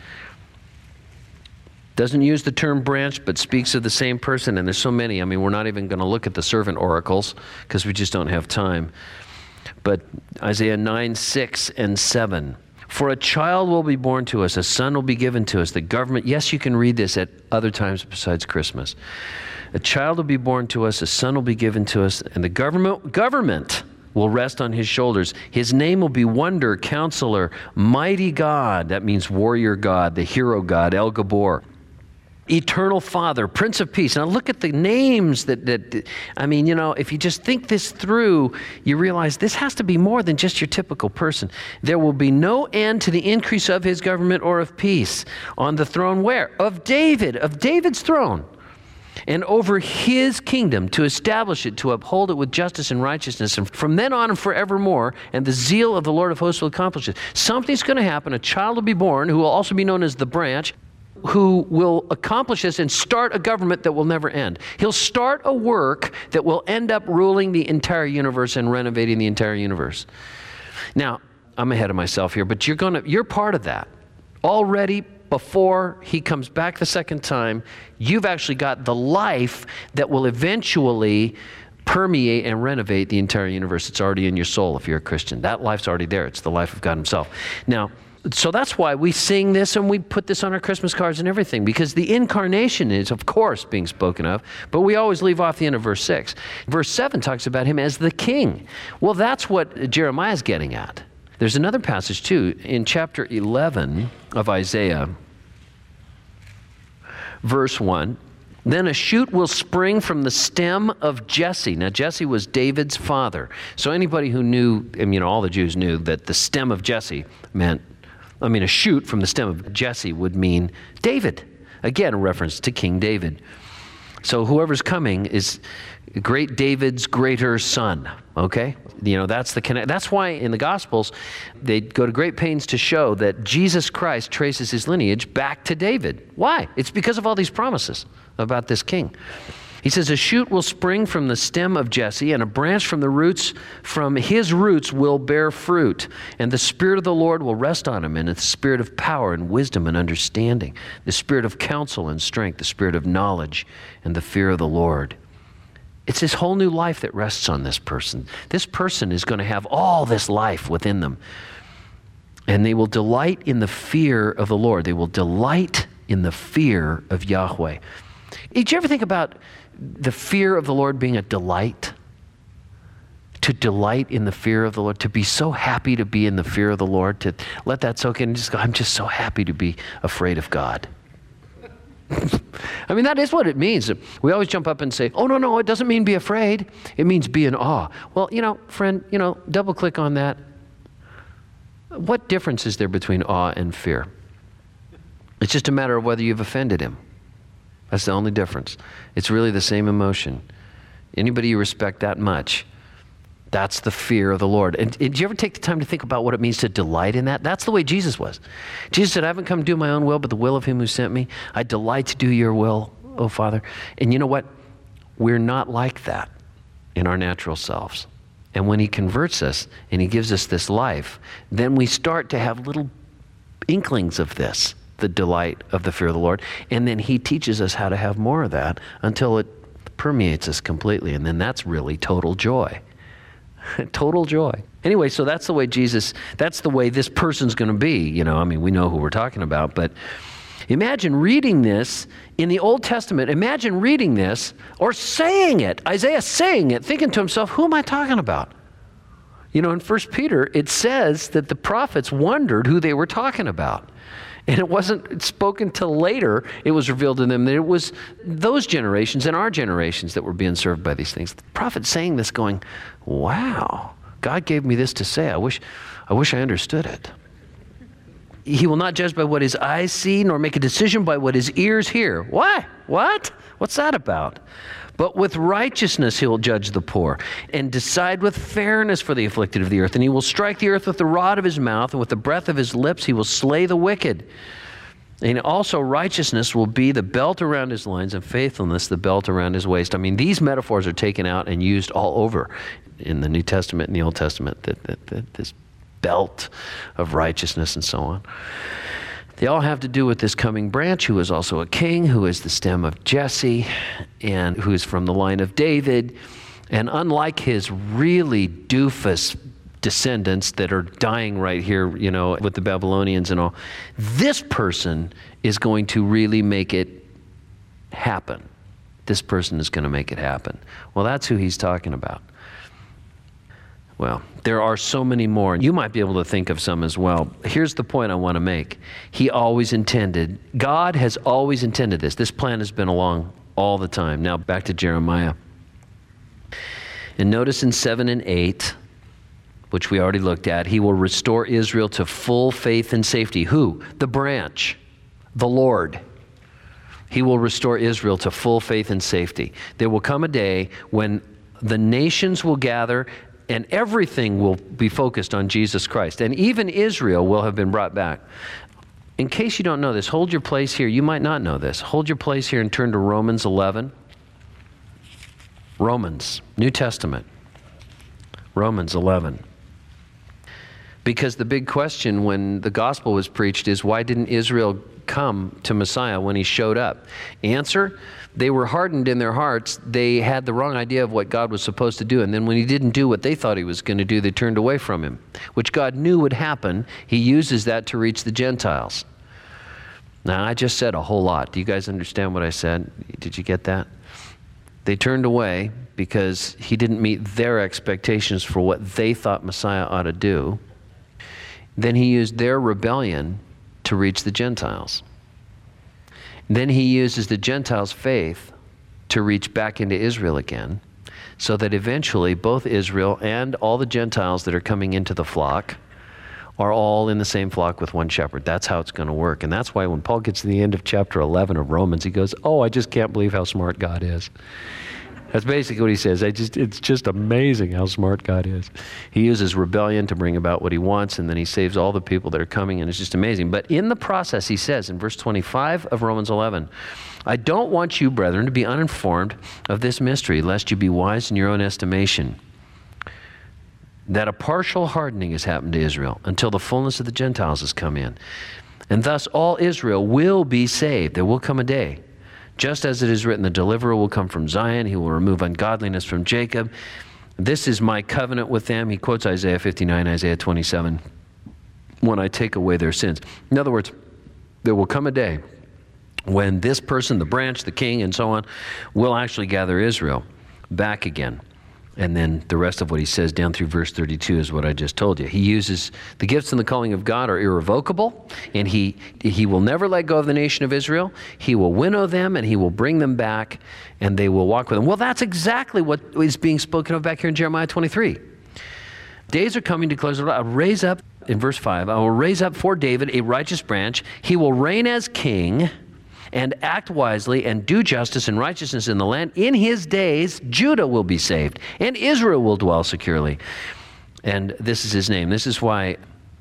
Doesn't use the term branch, but speaks of the same person. And there's so many. We're not even going to look at the servant oracles because we just don't have time. But Isaiah 9, 6, and 7. For a child will be born to us, a son will be given to us. The government, yes, you can read this at other times besides Christmas. A child will be born to us, a son will be given to us, and the government will rest on his shoulders. His name will be Wonder, Counselor, Mighty God. That means Warrior God, the Hero God, El Gabor. Eternal Father, Prince of Peace. Now look at the names if you just think this through, you realize this has to be more than just your typical person. There will be no end to the increase of his government or of peace on the throne where? Of David's throne. And over his kingdom, to establish it, to uphold it with justice and righteousness, and from then on and forevermore, and the zeal of the Lord of hosts will accomplish it. Something's going to happen. A child will be born who will also be known as the branch, who will accomplish this and start a government that will never end. He'll start a work that will end up ruling the entire universe and renovating the entire universe. Now, I'm ahead of myself here, but you're part of that. Already, before he comes back the second time, you've actually got the life that will eventually permeate and renovate the entire universe. It's already in your soul if you're a Christian. That life's already there. It's the life of God himself. Now, so that's why we sing this and we put this on our Christmas cards and everything, because the incarnation is, of course, being spoken of, but we always leave off the end of verse 6. Verse 7 talks about him as the king. Well, that's what Jeremiah's getting at. There's another passage, too, in chapter 11 of Isaiah, verse 1. Then a shoot will spring from the stem of Jesse. Now, Jesse was David's father. So anybody who knew, all the Jews knew that the stem of Jesse meant, a shoot from the stem of Jesse would mean David. Again, a reference to King David. So whoever's coming is great David's greater son, okay? That's the connect. That's why in the Gospels, they go to great pains to show that Jesus Christ traces his lineage back to David. Why? It's because of all these promises about this king. He says, a shoot will spring from the stem of Jesse, and a branch from his roots will bear fruit. And the Spirit of the Lord will rest on him, and the Spirit of power and wisdom and understanding, the Spirit of counsel and strength, the Spirit of knowledge and the fear of the Lord. It's this whole new life that rests on this person. This person is going to have all this life within them. And they will delight in the fear of the Lord. They will delight in the fear of Yahweh. Did you ever think about the fear of the Lord being a delight? To delight in the fear of the Lord, to be so happy to be in the fear of the Lord, to let that soak in and just go, I'm just so happy to be afraid of God. That is what it means. We always jump up and say, oh, no, it doesn't mean be afraid. It means be in awe. Well, friend, double click on that. What difference is there between awe and fear? It's just a matter of whether you've offended him. That's the only difference. It's really the same emotion. Anybody you respect that much, that's the fear of the Lord. And did you ever take the time to think about what it means to delight in that? That's the way Jesus was. Jesus said, I haven't come to do my own will, but the will of him who sent me. I delight to do your will, O Father. And you know what? We're not like that in our natural selves. And when he converts us and he gives us this life, then we start to have little inklings of this, the delight of the fear of the Lord. And then he teaches us how to have more of that until it permeates us completely. And then that's really total joy. Total joy. Anyway, so that's the way that's the way this person's going to be. We know who we're talking about, but imagine reading this in the Old Testament. Imagine reading this or saying it. Isaiah saying it, thinking to himself, who am I talking about? In 1 Peter, it says that the prophets wondered who they were talking about. And it wasn't spoken till later. It was revealed to them that it was those generations and our generations that were being served by these things. The prophet saying this going, wow, God gave me this to say. I wish I understood it. He will not judge by what his eyes see, nor make a decision by what his ears hear. Why? What? What's that about? But with righteousness he will judge the poor and decide with fairness for the afflicted of the earth. And he will strike the earth with the rod of his mouth, and with the breath of his lips he will slay the wicked. And also righteousness will be the belt around his loins, and faithfulness the belt around his waist. These metaphors are taken out and used all over in the New Testament and the Old Testament, this belt of righteousness and so on. They all have to do with this coming branch, who is also a king, who is the stem of Jesse, and who is from the line of David. And unlike his really doofus descendants that are dying right here, with the Babylonians and all. This person is going to really make it happen. This person is going to make it happen. Well, that's who he's talking about. Well, there are so many more. You might be able to think of some as well. Here's the point I want to make. God has always intended this. This plan has been along all the time. Now back to Jeremiah. And notice in 7 and 8, which we already looked at, he will restore Israel to full faith and safety. Who? The branch, the Lord. He will restore Israel to full faith and safety. There will come a day when the nations will gather and everything will be focused on Jesus Christ. And even Israel will have been brought back. In case you don't know this, hold your place here. You might not know this. Hold your place here and turn to Romans 11. Romans, New Testament. Romans 11. Because the big question when the gospel was preached is, why didn't Israel come to Messiah when he showed up? Answer, they were hardened in their hearts. They had the wrong idea of what God was supposed to do. And then when he didn't do what they thought he was going to do, they turned away from him, which God knew would happen. He uses that to reach the Gentiles. Now, I just said a whole lot. Do you guys understand what I said? Did you get that? They turned away because he didn't meet their expectations for what they thought Messiah ought to do. Then he used their rebellion to reach the Gentiles. Then he uses the Gentiles' faith to reach back into Israel again, so that eventually both Israel and all the Gentiles that are coming into the flock are all in the same flock with one shepherd. That's how it's going to work. And that's why when Paul gets to the end of chapter 11 of Romans, he goes, "Oh, I just can't believe how smart God is." That's basically what he says. It's just amazing how smart God is. He uses rebellion to bring about what he wants, and then he saves all the people that are coming, and it's just amazing. But in the process, he says in verse 25 of Romans 11, "I don't want you, brethren, to be uninformed of this mystery, lest you be wise in your own estimation, that a partial hardening has happened to Israel until the fullness of the Gentiles has come in. And thus all Israel will be saved." There will come a day. "Just as it is written, the deliverer will come from Zion. He will remove ungodliness from Jacob. This is my covenant with them." He quotes Isaiah 59, Isaiah 27, "when I take away their sins." In other words, there will come a day when this person, the branch, the king, and so on, will actually gather Israel back again. And then the rest of what he says down through verse 32 is what I just told you. He uses the gifts and the calling of God are irrevocable, and he will never let go of the nation of Israel. He will winnow them, and he will bring them back, and they will walk with him. Well, that's exactly what is being spoken of back here in Jeremiah 23. "Days are coming, declares the Lord, I'll raise up," in verse 5, "I will raise up for David a righteous branch. He will reign as king and act wisely and do justice and righteousness in the land. In his days, Judah will be saved and Israel will dwell securely. And this is his name." This is why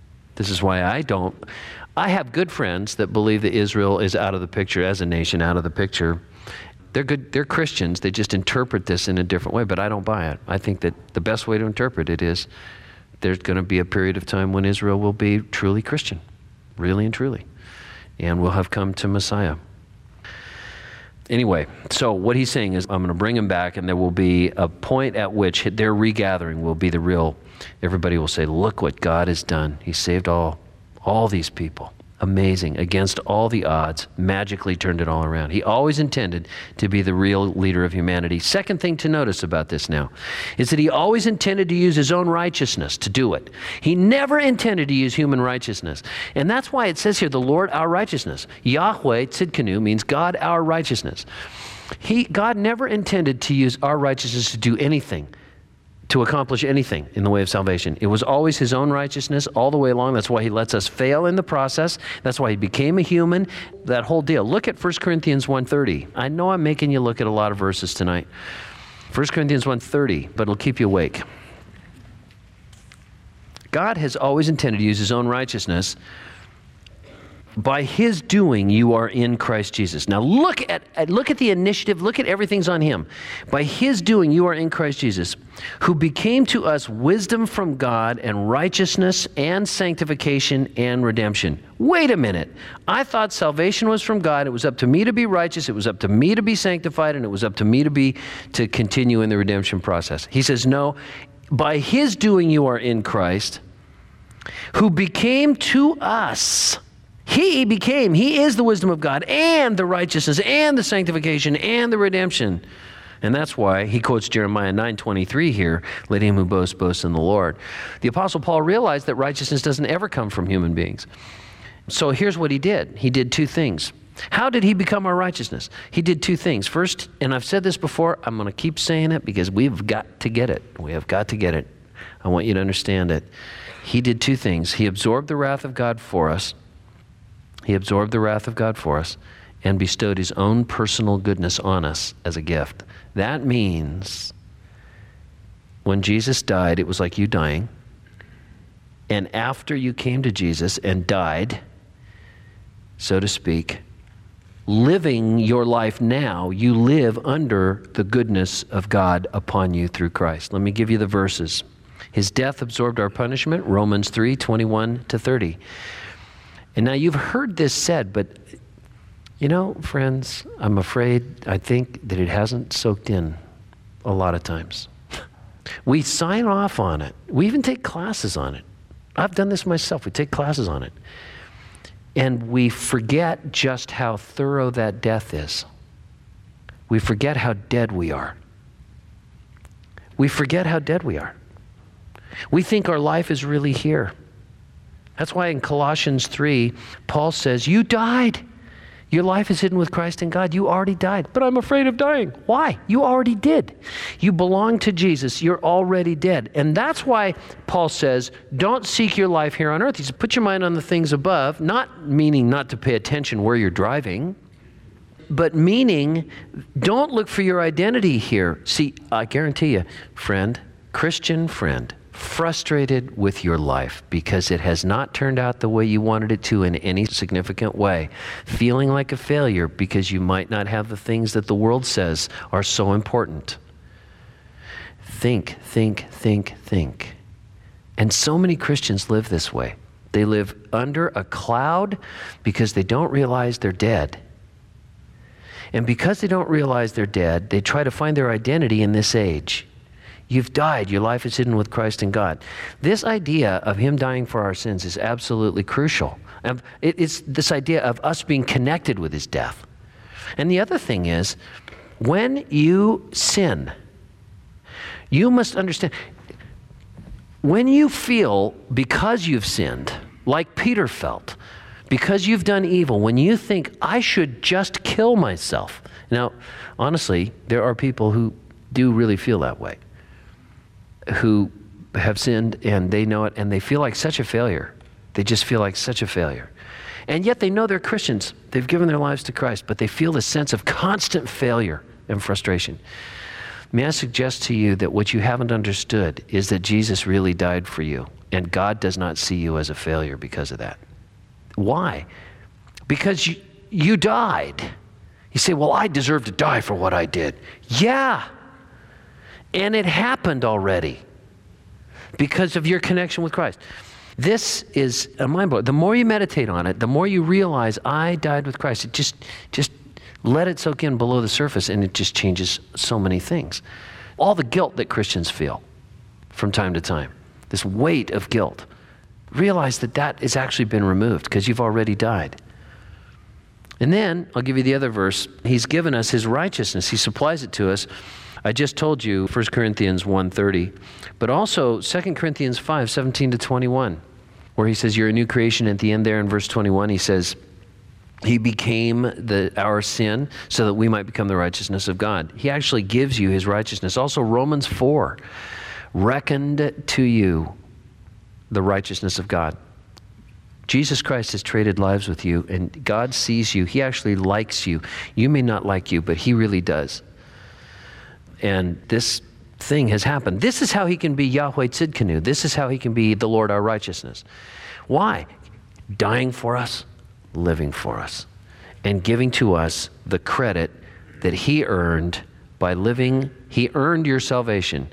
I have good friends that believe that Israel is out of the picture as a nation, out of the picture. They're Christians. They just interpret this in a different way, but I don't buy it. I think that the best way to interpret it is there's going to be a period of time when Israel will be truly Christian, really and truly, and will have come to Messiah. Anyway, so what he's saying is, I'm going to bring them back, and there will be a point at which their regathering will be the real, everybody will say, "Look what God has done. He saved all these people. Amazing. Against all the odds, magically turned it all around." He always intended to be the real leader of humanity. Second thing to notice about this now is that he always intended to use his own righteousness to do it. He never intended to use human righteousness. And that's why it says here, "the Lord our righteousness." Yahweh, Tzidkenu, means God our righteousness. God never intended to use our righteousness to do anything, to accomplish anything in the way of salvation. It was always his own righteousness all the way along. That's why he lets us fail in the process. That's why he became a human, that whole deal. Look at 1 Corinthians 1:30. I know I'm making you look at a lot of verses tonight. 1 Corinthians 1:30, but it'll keep you awake. God has always intended to use his own righteousness. By his doing, you are in Christ Jesus. Now look at the initiative. Look at everything's on him. By his doing, you are in Christ Jesus, who became to us wisdom from God and righteousness and sanctification and redemption. Wait a minute. I thought salvation was from God. It was up to me to be righteous. It was up to me to be sanctified, and it was up to me to continue in the redemption process. He says, no. by his doing you are in Christ, who became to us. He is the wisdom of God and the righteousness and the sanctification and the redemption. And that's why he quotes Jeremiah 9:23 here, let him who boasts, boast in the Lord. The Apostle Paul realized that righteousness doesn't ever come from human beings. So here's what he did. He did two things. How did he become our righteousness? He did two things. First, and I've said this before, I'm going to keep saying it because we've got to get it. We have got to get it. I want you to understand it. He did two things. He absorbed the wrath of God for us. He absorbed the wrath of God for us and bestowed his own personal goodness on us as a gift. That means when Jesus died, it was like you dying. And after you came to Jesus and died, so to speak, living your life now, you live under the goodness of God upon you through Christ. Let me give you the verses. His death absorbed our punishment, Romans 3:21-30. And now you've heard this said, but you know, friends, I think that it hasn't soaked in a lot of times. We sign off on it. We even take classes on it. I've done this myself. We take classes on it. And we forget just how thorough that death is. We forget how dead we are. We forget how dead we are. We think our life is really here. That's why in Colossians 3, Paul says, you died. Your life is hidden with Christ in God. You already died. But I'm afraid of dying. Why? You already did. You belong to Jesus. You're already dead. And that's why Paul says, don't seek your life here on earth. He says, put your mind on the things above, not meaning not to pay attention where you're driving, but meaning don't look for your identity here. See, I guarantee you, friend, Christian friend, frustrated with your life because it has not turned out the way you wanted it to in any significant way, feeling like a failure because you might not have the things that the world says are so important. Think. And so many Christians live this way. They live under a cloud because they don't realize they're dead. And because they don't realize they're dead, they try to find their identity in this age. You've died. Your life is hidden with Christ in God. This idea of him dying for our sins is absolutely crucial. It's this idea of us being connected with his death. And the other thing is, when you sin, you must understand, when you feel because you've sinned, like Peter felt, because you've done evil, when you think, I should just kill myself. Now, honestly, there are people who do really feel that way, who have sinned and they know it and they feel like such a failure. They just feel like such a failure. And yet they know they're Christians. They've given their lives to Christ, but they feel this sense of constant failure and frustration. May I suggest to you that what you haven't understood is that Jesus really died for you, and God does not see you as a failure because of that. Why? Because you died. You say, well, I deserve to die for what I did. Yeah. And it happened already because of your connection with Christ. This is a mind blower. The more you meditate on it, the more you realize I died with Christ. It just let it soak in below the surface, and it just changes so many things. All the guilt that Christians feel from time to time, this weight of guilt, realize that that has actually been removed because you've already died. And then, I'll give you the other verse. He's given us his righteousness. He supplies it to us. I just told you 1 Corinthians 1:30, but also 2 Corinthians 5:17-21, where he says you're a new creation. At the end there in verse 21, he says, he became our sin so that we might become the righteousness of God. He actually gives you his righteousness. Also Romans 4, reckoned to you the righteousness of God. Jesus Christ has traded lives with you, and God sees you. He actually likes you. You may not like you, but he really does. And this thing has happened. This is how he can be Yahweh Tzidkenu. This is how he can be the Lord our righteousness. Why? Dying for us, living for us, and giving to us the credit that he earned by living. He earned your salvation.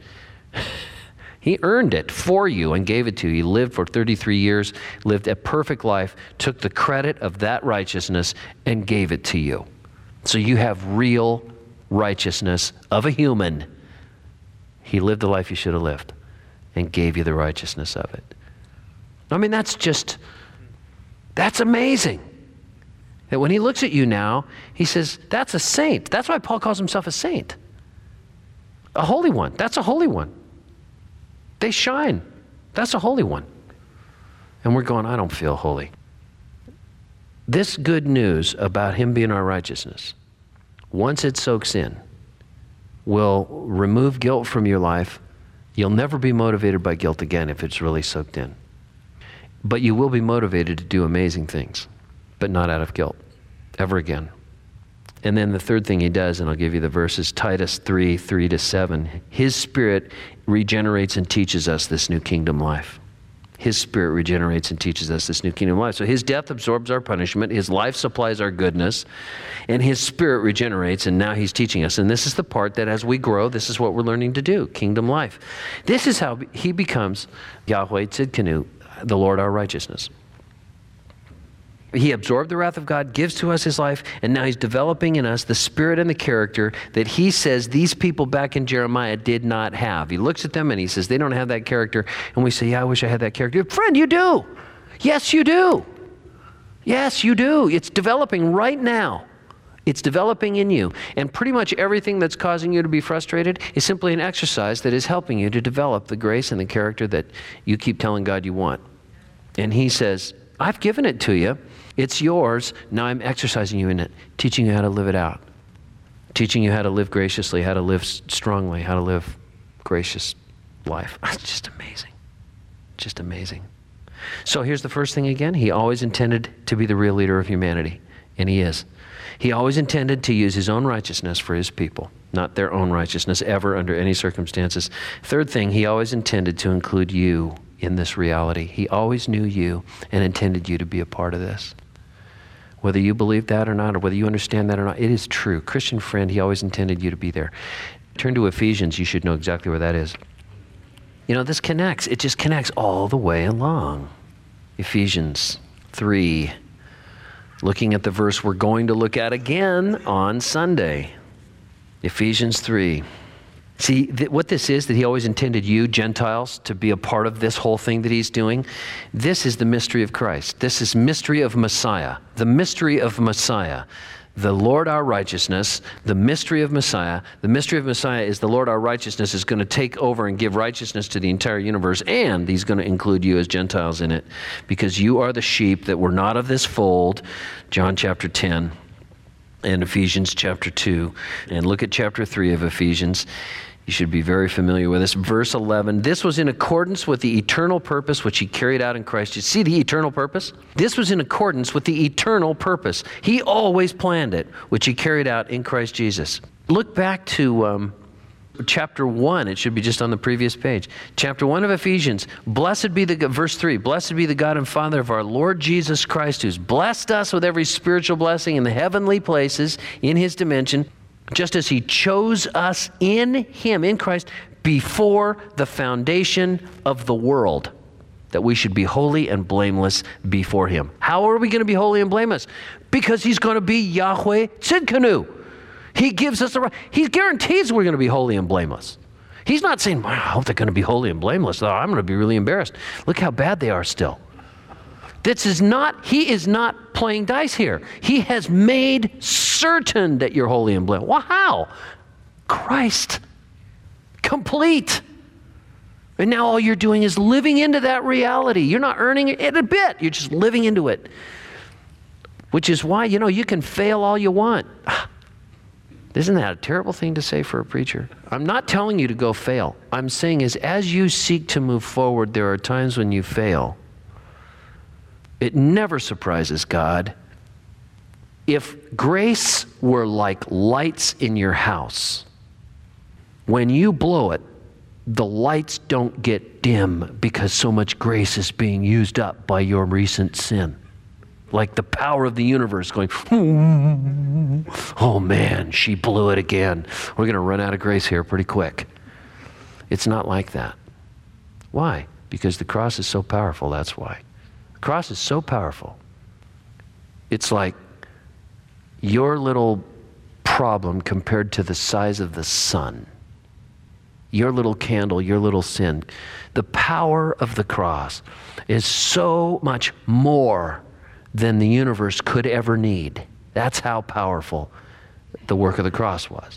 He earned it for you and gave it to you. He lived for 33 years, lived a perfect life, took the credit of that righteousness and gave it to you. So you have real righteousness of a human. He lived the life you should have lived. and gave you the righteousness of it. I mean, that's amazing. That when he looks at you now, he says, that's a saint. That's why Paul calls himself a saint. A holy one. That's a holy one. They shine. That's a holy one. And we're going, I don't feel holy. This good news about him being our righteousness, once it soaks in, will remove guilt from your life. You'll never be motivated by guilt again if it's really soaked in. But you will be motivated to do amazing things, but not out of guilt, ever again. And then the third thing he does, and I'll give you the verses, Titus 3:3-7. His Spirit regenerates and teaches us this new kingdom life. His Spirit regenerates and teaches us this new kingdom life. So his death absorbs our punishment, his life supplies our goodness, and his Spirit regenerates, and now he's teaching us. And this is the part that as we grow, this is what we're learning to do, kingdom life. This is how he becomes Yahweh Tzidkenu, the Lord our righteousness. He absorbed the wrath of God, gives to us his life, and now he's developing in us the spirit and the character that he says these people back in Jeremiah did not have. He looks at them and he says, they don't have that character. And we say, yeah, I wish I had that character. Friend, you do. Yes, you do. Yes, you do. It's developing right now. It's developing in you. And pretty much everything that's causing you to be frustrated is simply an exercise that is helping you to develop the grace and the character that you keep telling God you want. And he says, I've given it to you. It's yours. Now I'm exercising you in it, teaching you how to live it out, teaching you how to live graciously, how to live strongly, how to live gracious life. It's just amazing. Just amazing. So here's the first thing again. He always intended to be the real leader of humanity, and he is. He always intended to use his own righteousness for his people, not their own righteousness ever under any circumstances. Third thing, he always intended to include you in this reality. He always knew you and intended you to be a part of this. Whether you believe that or not, or whether you understand that or not, it is true. Christian friend, he always intended you to be there. Turn to Ephesians. You should know exactly where that is. You know, this connects. It just connects all the way along. Ephesians 3. Looking at the verse we're going to look at again on Sunday. Ephesians 3. See, what this is, that he always intended you, Gentiles, to be a part of this whole thing that he's doing. This is the mystery of Christ. This is mystery of Messiah. The mystery of Messiah. The Lord our righteousness, the mystery of Messiah. The mystery of Messiah is the Lord our righteousness is going to take over and give righteousness to the entire universe, and he's going to include you as Gentiles in it, because you are the sheep that were not of this fold, John chapter 10. And Ephesians chapter 2. And look at chapter 3 of Ephesians. You should be very familiar with this. Verse 11, this was in accordance with the eternal purpose which he carried out in Christ. You see the eternal purpose? This was in accordance with the eternal purpose. He always planned it, which he carried out in Christ Jesus. Look back to chapter 1. It should be just on the previous page. Chapter 1 of Ephesians. Blessed be verse 3, blessed be the God and Father of our Lord Jesus Christ, who's blessed us with every spiritual blessing in the heavenly places in his dimension, just as he chose us in him, in Christ, before the foundation of the world, that we should be holy and blameless before him. How are we going to be holy and blameless? Because he's going to be Yahweh Tzidkenu. He gives us the right. He guarantees we're going to be holy and blameless. He's not saying, wow, I hope they're going to be holy and blameless. Oh, I'm going to be really embarrassed. Look how bad they are still. He is not playing dice here. He has made certain that you're holy and blameless. Well, how? Christ. Complete. And now all you're doing is living into that reality. You're not earning it a bit. You're just living into it. Which is why, you can fail all you want. Isn't that a terrible thing to say for a preacher? I'm not telling you to go fail. I'm saying is as you seek to move forward, there are times when you fail. It never surprises God. If grace were like lights in your house, when you blow it, the lights don't get dim because so much grace is being used up by your recent sin. Like the power of the universe going, oh man, she blew it again. We're going to run out of grace here pretty quick. It's not like that. Why? Because the cross is so powerful, that's why. The cross is so powerful. It's like your little problem compared to the size of the sun. your little candle, your little sin. The power of the cross is so much more than the universe could ever need. That's how powerful the work of the cross was.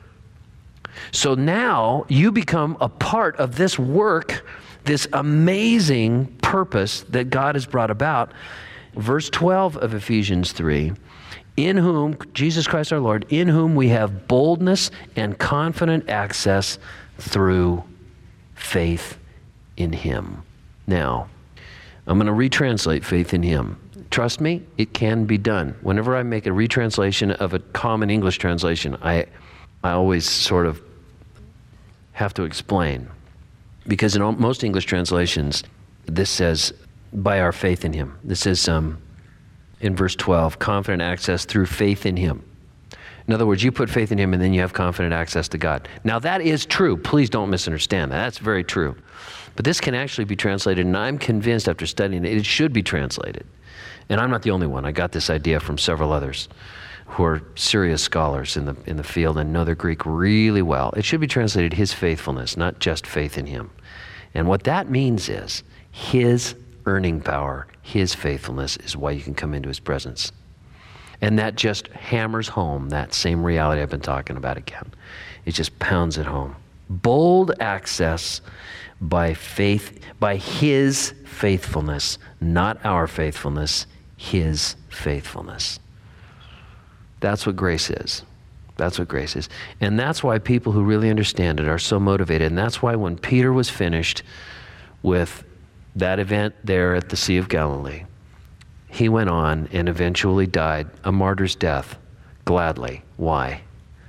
So now you become a part of this work, this amazing purpose that God has brought about. Verse 12 of Ephesians 3, in whom, Jesus Christ our Lord, in whom we have boldness and confident access through faith in him. Now, I'm going to retranslate faith in him. Trust me, it can be done. Whenever I make a retranslation of a common English translation, I always sort of have to explain. Because in most English translations, this says, by our faith in him. This is in verse 12, confident access through faith in him. In other words, you put faith in him and then you have confident access to God. Now that is true. Please don't misunderstand that. That's very true. But this can actually be translated, and I'm convinced after studying it, it should be translated. And I'm not the only one. I got this idea from several others who are serious scholars in the field and know their Greek really well. It should be translated his faithfulness, not just faith in him. And what that means is his earning power, his faithfulness is why you can come into his presence. And that just hammers home that same reality I've been talking about again. It just pounds it home. Bold access by faith, by his faithfulness, not our faithfulness, his faithfulness. That's what grace is. That's what grace is. And that's why people who really understand it are so motivated. And that's why when Peter was finished with that event there at the Sea of Galilee, he went on and eventually died a martyr's death, gladly. Why?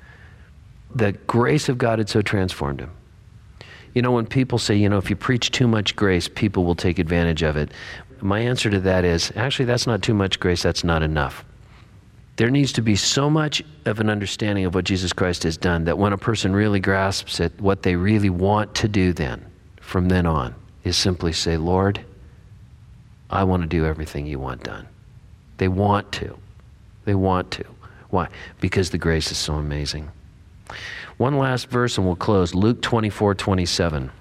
The grace of God had so transformed him. You know, when people say, if you preach too much grace, people will take advantage of it. My answer to that is, actually, that's not too much grace, that's not enough. There needs to be so much of an understanding of what Jesus Christ has done that when a person really grasps it, what they really want to do then, from then on, is simply say, Lord, I want to do everything you want done. They want to. They want to. Why? Because the grace is so amazing. One last verse and we'll close. Luke 24:27.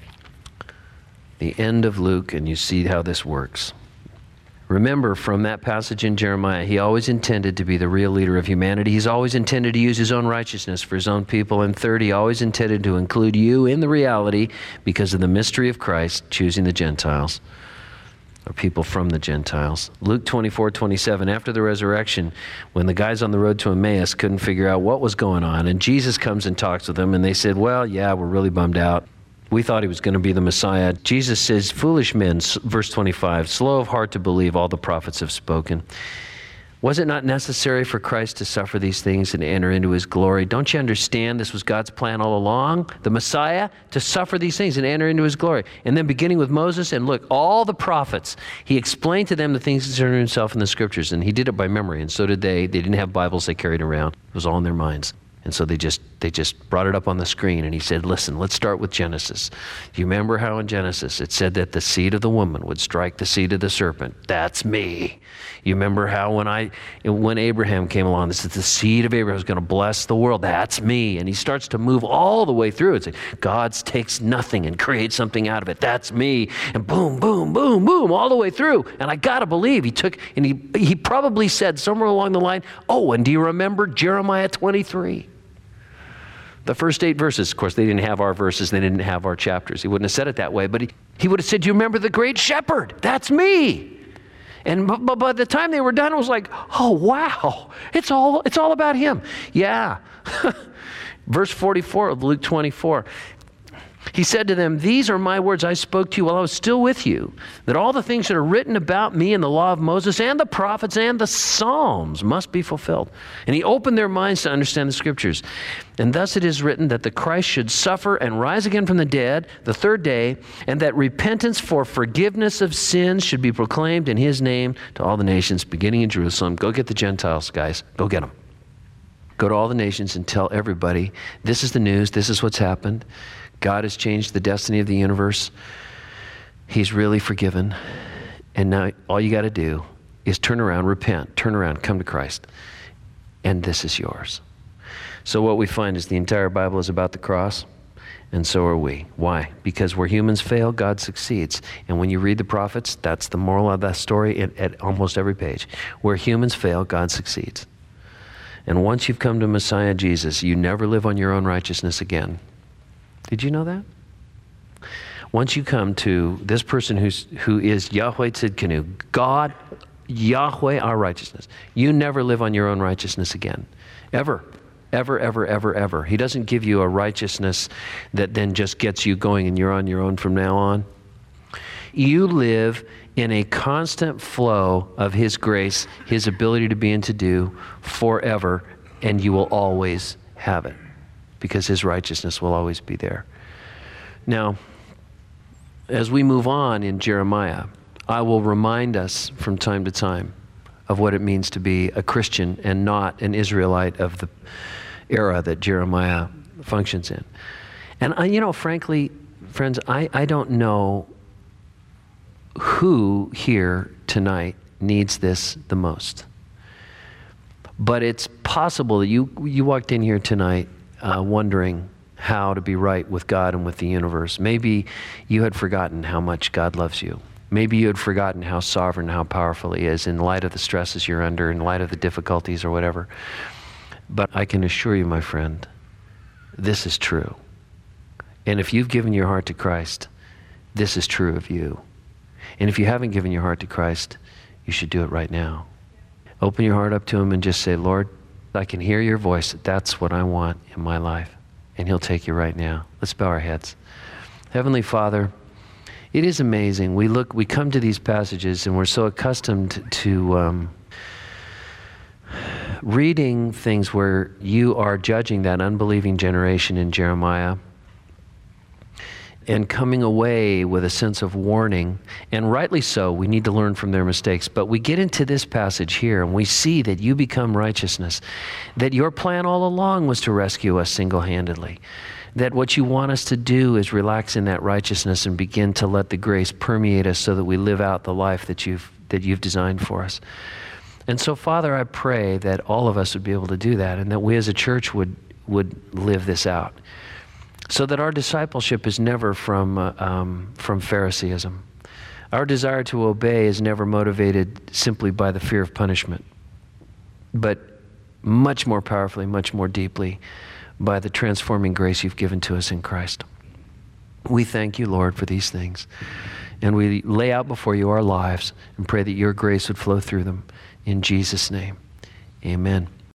The end of Luke, and you see how this works. Remember, from that passage in Jeremiah, he always intended to be the real leader of humanity. He's always intended to use his own righteousness for his own people. And third, he always intended to include you in the reality because of the mystery of Christ choosing the Gentiles, or people from the Gentiles. Luke 24:27, after the resurrection, when the guys on the road to Emmaus couldn't figure out what was going on, and Jesus comes and talks with them, and they said, well, yeah, we're really bummed out. We thought he was going to be the Messiah. Jesus says, foolish men, verse 25, slow of heart to believe all the prophets have spoken. Was it not necessary for Christ to suffer these things and enter into his glory? Don't you understand this was God's plan all along? The Messiah to suffer these things and enter into his glory. And then beginning with Moses, and look, all the prophets, he explained to them the things concerning himself in the scriptures, and he did it by memory, and so did they. They didn't have Bibles they carried around. It was all in their minds. And so they just brought it up on the screen, and he said, listen, let's start with Genesis. Do you remember how in Genesis it said that the seed of the woman would strike the seed of the serpent? That's me. You remember how when Abraham came along, this is the seed of Abraham is going to bless the world. That's me. And he starts to move all the way through. It's like God takes nothing and creates something out of it. That's me. And boom, boom, boom, boom, all the way through. And I got to believe he probably said somewhere along the line, oh, and do you remember Jeremiah 23? The first 8 verses, of course, they didn't have our verses, they didn't have our chapters. He wouldn't have said it that way, but he would have said, do you remember the great shepherd? That's me. And but by the time they were done, it was like, oh, wow, it's all about him. Yeah. Verse 44 of Luke 24. He said to them, these are my words I spoke to you while I was still with you, that all the things that are written about me in the law of Moses and the prophets and the Psalms must be fulfilled. And he opened their minds to understand the scriptures. And thus it is written that the Christ should suffer and rise again from the dead the third day, and that repentance for forgiveness of sins should be proclaimed in his name to all the nations, beginning in Jerusalem. Go get the Gentiles, guys. Go get them. Go to all the nations and tell everybody, this is the news, this is what's happened. God has changed the destiny of the universe. He's really forgiven. And now all you got to do is turn around, repent, turn around, come to Christ. And this is yours. So what we find is the entire Bible is about the cross. And so are we. Why? Because where humans fail, God succeeds. And when you read the prophets, that's the moral of that story at almost every page. Where humans fail, God succeeds. And once you've come to Messiah Jesus, you never live on your own righteousness again. Did you know that? Once you come to this person who is Yahweh Tzidkenu, God, Yahweh, our righteousness, you never live on your own righteousness again. Ever. Ever, ever, ever, ever. He doesn't give you a righteousness that then just gets you going and you're on your own from now on. You live in a constant flow of His grace, His ability to be and to do forever, and you will always have it because His righteousness will always be there. Now, as we move on in Jeremiah, I will remind us from time to time of what it means to be a Christian and not an Israelite of the era that Jeremiah functions in. And frankly, friends, I don't know who here tonight needs this the most. But it's possible that you walked in here tonight wondering how to be right with God and with the universe. Maybe you had forgotten how much God loves you. Maybe you had forgotten how sovereign, how powerful He is in light of the stresses you're under, in light of the difficulties or whatever. But I can assure you, my friend, this is true. And if you've given your heart to Christ, this is true of you. And if you haven't given your heart to Christ, you should do it right now. Open your heart up to Him and just say, Lord, I can hear your voice. That's what I want in my life. And He'll take you right now. Let's bow our heads. Heavenly Father, it is amazing. We come to these passages and we're so accustomed to reading things where you are judging that unbelieving generation in Jeremiah and coming away with a sense of warning. And rightly so, we need to learn from their mistakes. But we get into this passage here and we see that you become righteousness, that your plan all along was to rescue us single-handedly, that what you want us to do is relax in that righteousness and begin to let the grace permeate us so that we live out the life that you've designed for us. And so, Father, I pray that all of us would be able to do that and that we as a church would live this out so that our discipleship is never from Phariseeism. Our desire to obey is never motivated simply by the fear of punishment, but much more powerfully, much more deeply by the transforming grace you've given to us in Christ. We thank you, Lord, for these things. And we lay out before you our lives and pray that your grace would flow through them. In Jesus' name, amen.